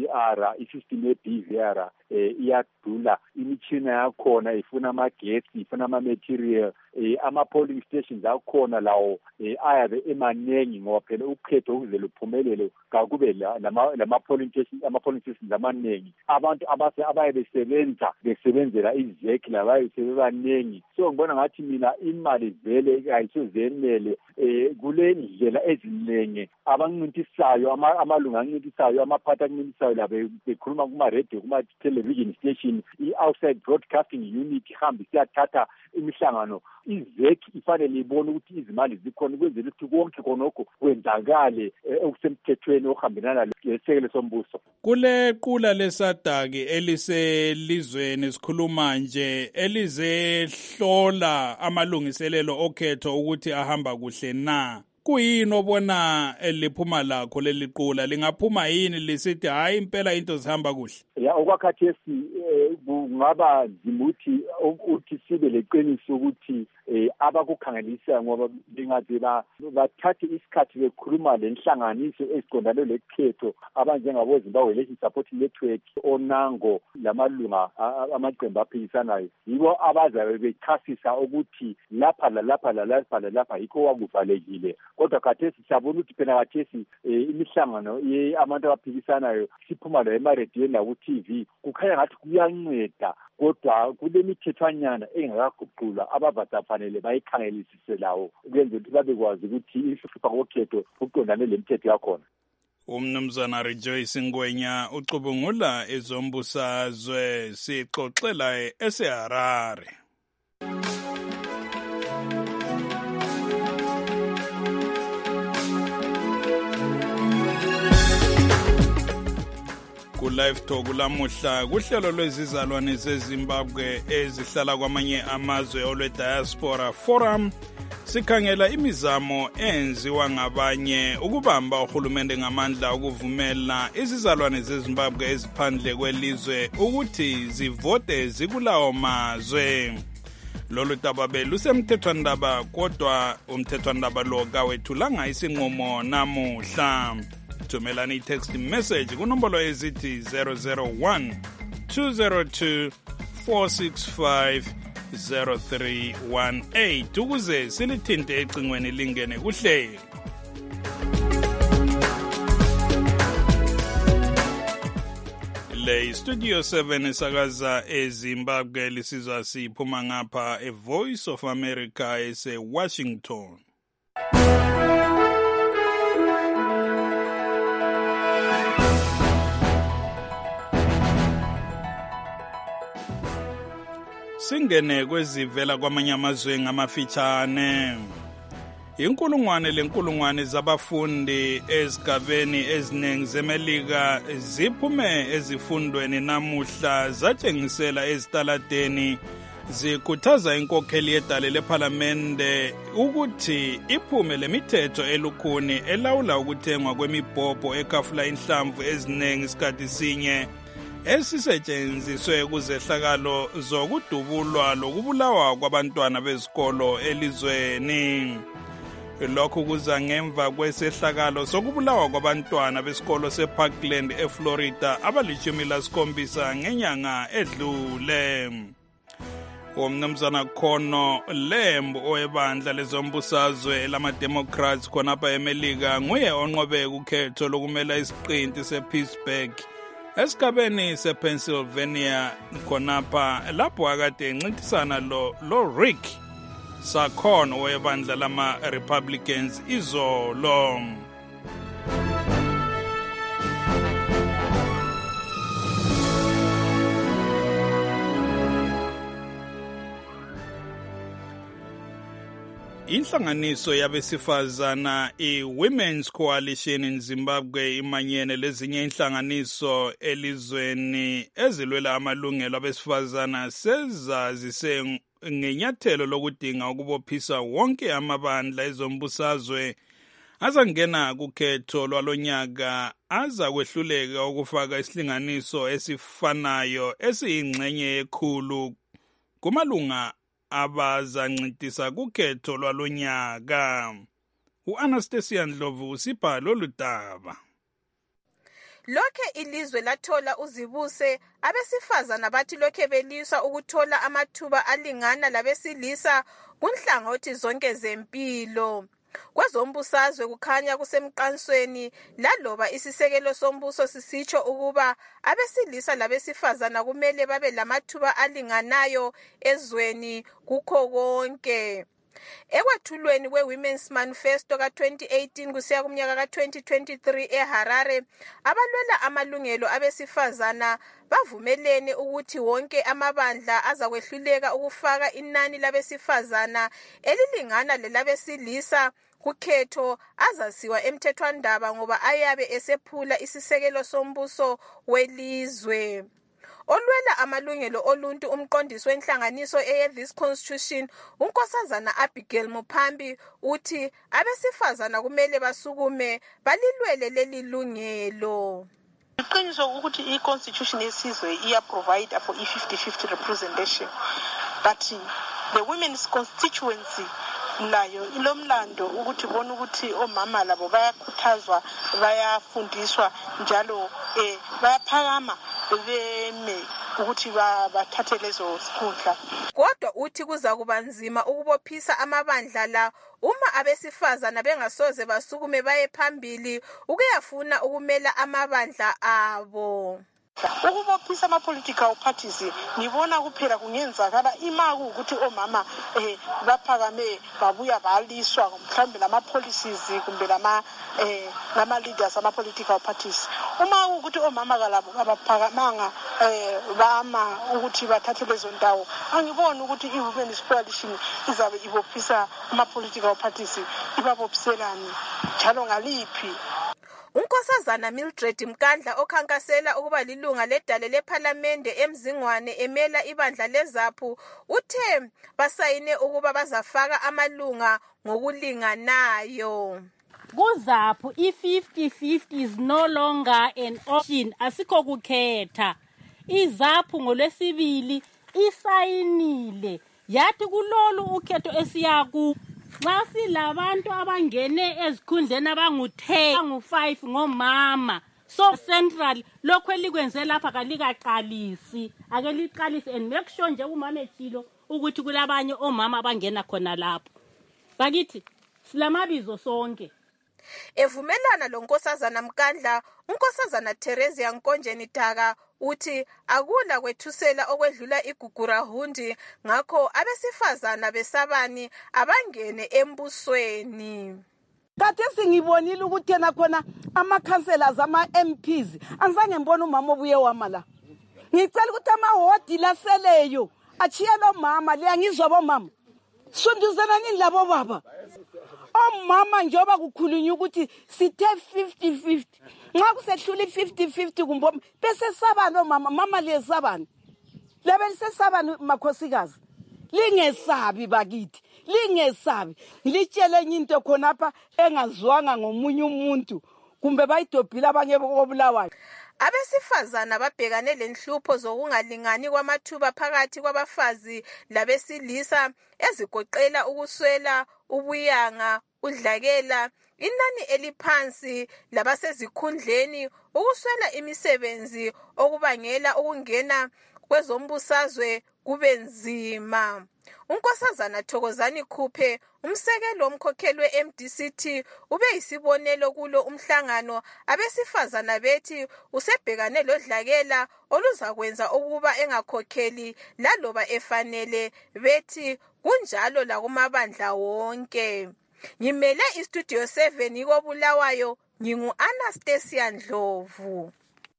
BVR, i-system ye-BVR iyadula, imitshina yakhona ifuna amagesi, ifuna ama-material, ama-polling stations akhona lawo ayabe emanengi ngoba phela ukhetho ukuze luphumelele kakube lama-polling stations amanengi. Abantu abaye besebenzela izeki labaye sebebanengi. So ngibona ngathi mina imali vele ayisozenele kule ndlela ezinengi abancintisayo, amalunga ancintisayo, amaphathi ancintisayo la bekhuluma kuma-radio, kuma-television station, i-outside broadcasting unit ihambe siyathatha imihlangano. Izeki ifanele ibone ukuthi izimali zikhona ukwenzela ukuthi konke khonokho kwenzakale okusemthethweni ohambelana lesekelo sombuso. Kule qula lesadaki eliselizweni sikhuluma nje elizehlola amalungiselelo okhetho ukuthi ahamba kuhle na, kuyini obona liphuma lakho leli qula? Lingaphuma yini lisithi hayi impela into zihamba kuhle? Ya okwakhathesi kungaba nzima ukuthi sibe leqiniso ukuthi abakukhangelisa ngoba bengaze bathathe isikhathi bekhuluma lenhlanganiso eziqondane lekhetho abanjengabo Zimbabwe Election Support Network, onango lamalunga amaqembu aphikisanayo, yibo abazabe bechasisa ukuthi lapha yikho wakuvalekile. Kodwa khathesi siyabona ukuthi phela khathesi imihlangano abantu abaphikisanayo siphuma la emarediyweni naku-TV kukhanya ngathi kuyanceda, kodwa kule mithethwanyana engakaguqulwa abafanele bayikhangelisise lawo ukwenzela ukuthi babekwazi ukuthi isihlupha kokhetho kuqondane le mithetho yakhona. Umnumzana Rejoice Ngwenya ucubungula ezombusazwe, sixoxela eseHarare. Ku-Live Talk lamuhla kuhlelo lwezizalwane zeZimbabwe ezihlala kwamanye amazwe olwe-Diaspora Forum sikhangela imizamo enziwa ngabanye ukubamba uhulumende ngamandla ukuvumela izizalwane zeZimbabwe eziphandle kwelizwe ukuthi zivote zikulawo mazwe. Lolu daba belusemthethwandaba, kodwa umthethwandaba lo kawethulanga isinqumo namuhla. Thumelani i-text message kunombolo ezithi 001 202 465 0318 ukuze silithinte ecingweni lingene kuhlelo. Le Studio 7 isakaza eZimbabwe, lisizwa siphuma ngapha eVoice of America ese-Washington. Singene kwezivela kwamanye amazwe ngamafitshane. Inkulungwane zabafundi ezigabeni eziningi zeMelika ziphume ezifundweni namuhla zatshengisela ezitaladeni zikhuthaza inkokheli yedale lephalamende ukuthi iphume lemithetho elukhuni elawula ukuthengwa kwemibhobho ekhafula inhlamvu eziningi isikhathi sinye esisetshenziswe kuzehlakalo zokudubulwa lokubulawa kwabantwana bezikolo elizweni. Lokhu kuza ngemva kwesehlakalo sokubulawa kwabantwana besikolo seParkland eFlorida abali-17 ngenyanga edlule. Umnumzana Khono Lemb owebandla lezombusazwe lama-Democrats khonapha eMelika nguye onqobe ukhetho lokumela isiqinti sePittsburgh esigabeni sePennsylvania khonapha lapho akade encintisana lo Rick Sakhon owebandla lama-Republicans izolo. Inhlanganiso yabesifazana i-Women's Coalition in Zimbabwe imanyene lezinye inhlanganiso elizweni ezilwela amalungelo abesifazana sezazise ngenyathelo lokudinga ukubophisa wonke amabandla ezombusazwe azangena kukhetho lwalonyaka aza kwehluleka ukufaka isilinganiso esifanayo esiyingxenye yekhulu kumalunga abazancintisa kukhetho lwalonyaka. U-Anastasia Ndlovu usipha lolu daba. lokhe ilizwe lathola uzibuse, abesifazana bathi lokhe belisa ukuthola amathuba alingana labesilisa kunhlangothi zonke zempilo. Kwezombusazwe kukhanya kusemqansweni laloba isisekelo sombuso sisitsho ukuba abesilisa labesifazana kumele babe lamathuba alinganayo ezweni kukho konke. Ekwethulweni kwe-Women's Manifesto ka-2018 kusiya kumnyaka ka-2023 eHarare, abalwela amalungelo abesifazana bavumelene ukuthi wonke amabandla azakwehluleka ukufaka inani labesifazana elilingana lelabesilisa kukhetho azasiwa emthethwandaba ngoba ayabe esephula isisekelo sombuso welizwe. Olwela amalungelo oluntu umqondisi wenhlanganiso eye-This Constitution, unkosazana Abigail Mupambi, uthi abesifazana kumele basukume balilwele leli lungelo. Iqiniso ukuthi i-constitution yesizwe iya-provide for i-50-50 representation, but the women's constituency layo ilomlando ukuthi bona ukuthi omama labo bayakhuthazwa, bayafundiswa njalo bayaphakama beme ukuthi bathathe lezo sikhundla. Kodwa uthi kuza kuba nzima ukubophisa amabandla la uma abesifazana bengasoze basukume baye phambili ukuyafuna ukumela amabandla abo. Ukubophisa ama-political parties ngibona kuphela kungenzakala ima ukuthi omama baphakame babuya baliswa mhlawumbe lama-policies kumbe lama-leaders ama-political parties. Uma ukuthi omama kalabo abaphakamanga bama ukuthi bathathe lezo ndawo, angiboni ukuthi i-women's coalition izabe ibophisa ama-political parties ibabophiselani njalo ngaliphi. Unkosazana Mildred Mkandla okhankasela ukuba lilunga ledale lephalamende emzingwane emela ibandla leZAPU uthe basayine ukuba bazafaka amalunga ngokulinganayo. KuZAPU i-50-50 is no longer an option, asikho kukhetha. iZAPU ngolwesibili isayinile yathi kulolu ukhetho esiyaku xa silabantu abangene ezikhundleni abangu-10 abangu-5 ngomama, so central lokho elikwenze lapha kalikaqalisi, ake liqalise and make sure nje umama ethilo ukuthi kulabanye omama abangena khona lapho. Bakithi silamabizo sonke. Evumelana lo nkosazana Mkandla, unkosazana Teresia Nkonjeni Daka uthi akula kwethusela okwedlula igugurahundi, ngakho abesifazana besabani abangene embusweni. Kade singibonile ukuthi yena khona ama-councillors ama-MPs angizange ngibona umama obuye wama la. Ngicela ukuthi amahodi laseleyo achiyelo mama liyangizwa bomama. Sunduzana nini labo baba? Omama njoba kukhulunywa ukuthi sithe 50-50. Nxa kusehlula i-50-50 kumboma bese sabani omama, mama liyesabani. Lebe lisesabani makhosikazi. Lingesabi bakithi, lingesabi. Ngilitshele enye into khonapha engazwanga ngomunye umuntu kumbe bayidobhile abanye bokobulawayo. Abesifazana babhekane lenhlupho zokungalingani kwamathuba phakathi kwabafazi labesilisa ezigoqela ukuswela ubuyanga, udlakela, inani eliphansi labasezikhundleni, ukuswela imisebenzi okubangela ukungena kwezombusazwe kube nzima. Unkosazana Thokozani Khuphe, umsekeli womkhokheli we-MDCT, ube isibonelo kulo umhlangano. Abesifazana bethi usebhekane lodlakela oluzakwenza ukuba engakhokheli laloba efanele, bethi kunjalo lakumabandla wonke. Ngimele iStudio 7 ikobulawayo, ngingu-Anastasia Ndlovu.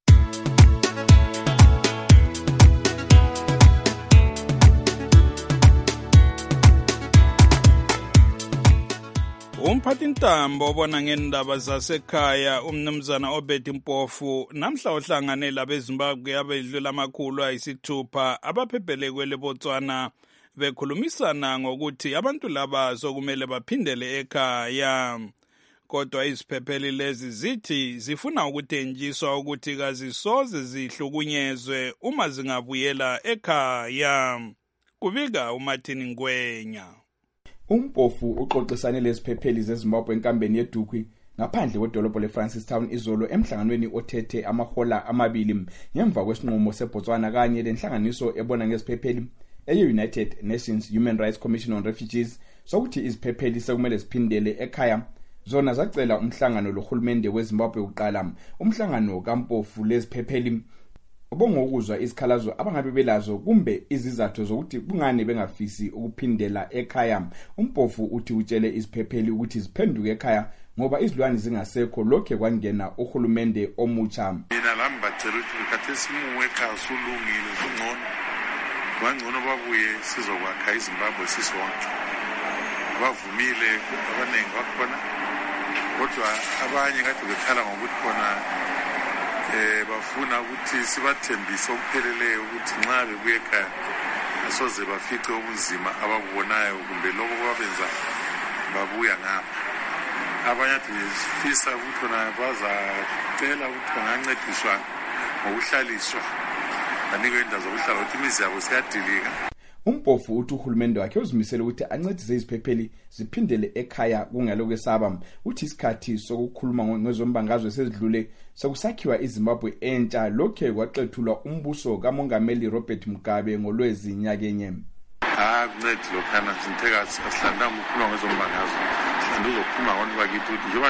Umphathintambo obona ngendaba zasekhaya umnumzana Obed Mpofu namhla ohlangane labeZimbabwe abedlula amakhulu ayisithupha abaphephelekwele Botswana bekhulumisana ngokuthi abantu laba sokumele baphindele ekhaya. Kodwa iziphepheli lezi zithi zifuna ukuthenjiswa ukuthi kazisoze zihlukunyezwe uma zingabuyela ekhaya. Kubika uMartin Ngwenya. Umpofu uxoxisane leziphepheli zeZimbabwe enkambeni yeDukwi ngaphandle kwedolobho leFrancistown izolo emhlanganweni othethe amahola amabili ngemva kwesinqumo seBotswana kanye lenhlanganiso ebona ngeziphepheli e-United Nations Human Rights Commission on Refugees sokuthi iziphepheli sekumele ziphindele ekhaya. Zona zacela umhlangano lohulumende weZimbabwe uqala umhlangano kaMpofu leziphepheli ubongokuzwa izikhalazo abangabe belazo kumbe izizathu zokuthi kungani bengafisi ukuphindela ekhaya. Umpofu uthi utshele iziphepheli ukuthi ziphenduke ekhaya ngoba izilwane zingasekho lokho kwangena uhulumende omutsha. Mina lami bacela ukuthi khathesi ekhaya usulungile ungcono bangcono babuye sizokwakha iZimbabwe sisonke. Bavumile abanengi bakhona kodwa abanye kade bekhala ngokuthi khona bafuna ukuthi sibathembise okupheleleyo ukuthi nxa bebuye ekhaya asoze bafice ubunzima abakubonayo kumbe lokho babenza babuya ngapha. Abanye befisa ukuthi khona bazacela ukuthi bangancediswa ngokuhlaliswa banikwe indawo zokuhlala ukuthi imizi yabo siyadilika. Umpofu uthi uhulumende wakhe uzimisele ukuthi ancedise iziphepheli ziphindele ekhaya kungalokwesaba. Uthi isikhathi sokukhuluma ngezombangazwe sezidlule sokusakhiwa iZimbabwe entsha lokho kwaqethulwa umbuso kaMongameli Robert Mugabe ngolwezi nyakenye. Kuncedi lokhana sitheka sihlanda ukukhuluma ngezombangazwe. Sihlanda uzokhuluma abantu bakithi ukuthi njengoba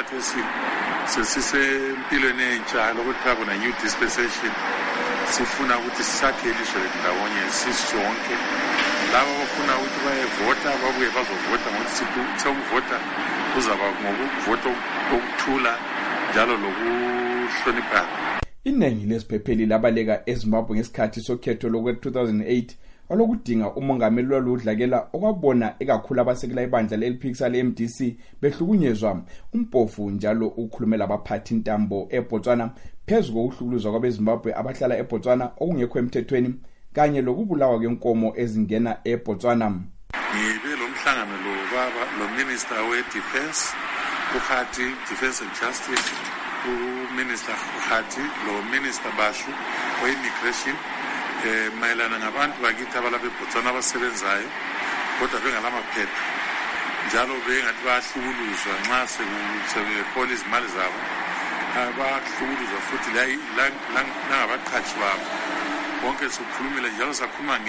sesisempilweni entsha lokuthi khona new dispensation sifuna ukuthi sisakhe ilizwe lethu ndawonye sisonke. Laba bafuna ukuthi bayevota babuye bazovota ngokuthi sekuvota kuzaba ngokuvota okuthula njalo lokuhloniphana. Iningi lesiphepheli labaleka eZimbabwe ngesikhathi sokhetho lokwe-2008 olokudinga umongameli loludlakela okwabona ekakhulu abasekela ibandla leLPXA leMDC behlukunyezwa. Umpofu njalo ukhulumela abaphathi intambo eBotswana phezu kokuhlukuluzwa kwabeZimbabwe abahlala eBotswana okungekho emthethweni kanye lokubulawa kwenkomo ezingena eBotswana. Ngibe lo mhlangano lo minister we-defense uHati defense and justice uminister uHati lo minister Bashu we-immigration mayelana ngabantu bakithi abalapha eBotswana abasebenzayo kodwa bengalamaphepha njalo bengathi bayahlukuluzwa nxa sebehola izimali zabo abahlukuluzwa futhi langabaqhashi babo. Bonke sikhulumile njalo sakhuluma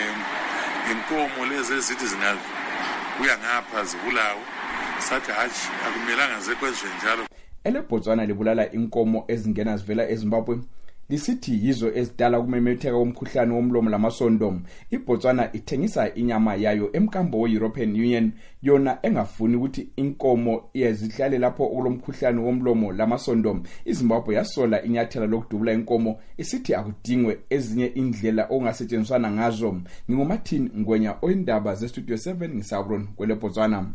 ngenkomo lezi ezithi zingabuya ngapha zibulawo sathi hatshi akumelanga zekwezwe njalo. EleBotswana libulala inkomo ezingena zivela eZimbabwe lisithi yizo ezidala kumemetheka umkhuhlane womlomo lamasondo. iBotswana ithengisa inyama yayo emkambo we-European Union yona engafuni ukuthi inkomo iyezihlale lapho kulomkhuhlane womlomo lamasondo. iZimbabwe yasola inyathela lokudubula inkomo isithi akudingwe ezinye indlela ongasetshenziswana ngazo. NginguMartin Ngwenya oyindaba zeStudio 7 ngisabrun kweleBotswana.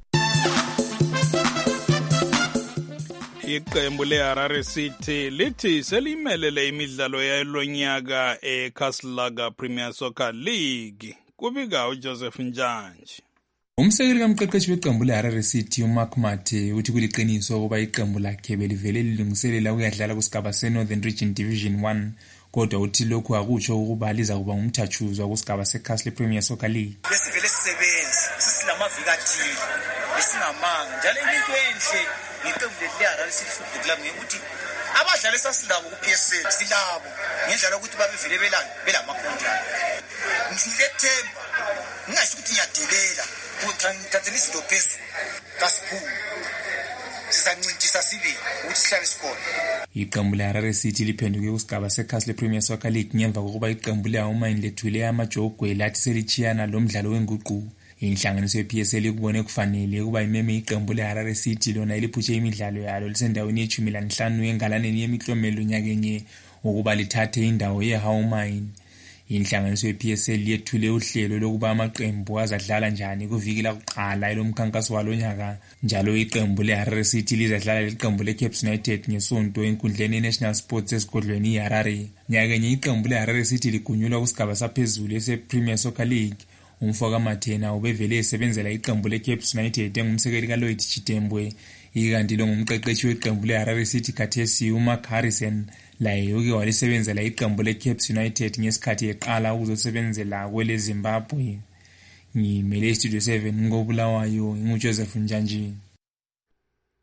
Iqembu leHarare City lithi selimelele imidlalo yalonyaka eCastle Premier Soccer League. Kubika uJoseph Njanji. Umsekeli kamqeqeshi weqembu leHarare City uMark Mathe uthi kuliqiniso ukuba iqembu lakhe belivele lilungiselela ukuyadlala kusigaba seNorthern Region Division 1 kodwa uthi lokhu akutsho ukuba liza kuba ngumthatshuzwa kusigaba seCastle Premier Soccer League. Lesivele sisebenza sisilamaviki athile esingamanga njalo into enhle ngeqembu leHarare City Football Club ngekuthi abadlali sasilabo kuPSL silabo ngendlela ukuthi babevele belamakontrakt. Ngilethemba ngingasho ukuthi ngiyadelela ukuthi ngithathele izinto phezulu kasikhulu sizancintisa sibe ukuthi sihlale sikhona. Iqembu leHarare City liphenduke kusigaba seCastle Premier Soccer League ngemva kokuba iqembu leHawumayini lethule amajogwe lathi selichiyana lomdlalo wenguqu. Inhlanganiso yePSL ikubone kufanele ukuba imeme iqembu leHarare City lona eliphushe imidlalo yalo lisendaweni ye-15 engalaneni yemiklomelo nyakenye ukuba lithathe indawo yeHawumayini. Inhlanganiso yePSL yethule uhlelo lokuba amaqembu azadlala njani kuviki lakuqala elomkhankaso walonyaka. Njalo iqembu leHarare City lizadlala leqembu leCape United ngesonto enkundleni yeNational Sports esigodlweni iHarare. Nyakenye iqembu leHarare City ligunyulwa kusigaba saphezulu ese-Premier Soccer League. Umfoka Mathena ubevele esebenzela iqembu leCape United engumsekeli kaLloyd Chitembwe. Ikanti lo ngumqeqeshi weqembu leHarare City khathesi uMark Harrison laye uke walisebenzela iqembu leCape United ngesikhathi eqala ukuzosebenzela kweleZimbabwe. Ngimele iStudio 7 ngobulawayo nguJoseph Njanji.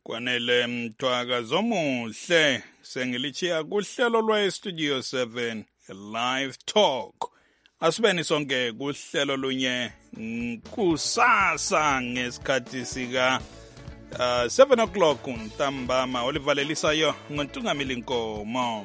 Kwanele Mtwaga zomuhle sengilichiya kuhlelo lwe-Studio 7 live talk. Asibeni sonke kuhlelo lunye kusasa ngesikhathi sika 7 o'clock ntambama olivalelisayo ngontungamili Nkomo.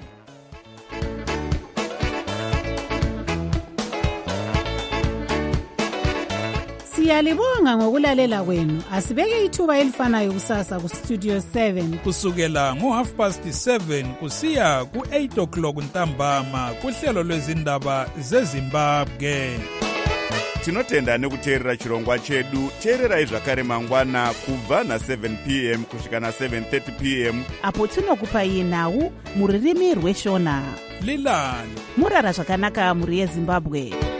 Siyalibonga ngokulalela kwenu. Asibeke ithuba elifanayo kusasa ku Studio 7 kusukela ngo7:30 kusiya ku8 o'clock ntambama kuhlelo lwezindaba zeZimbabwe. Tinotenda nekuteerera chirongwa chedu. Teererai zvakare mangwana kubva na7 p.m. kusvika na7:30 p.m. apo tinokupai nhau mururimi rweshona. Lilani murara zvakanaka muri yeZimbabwe.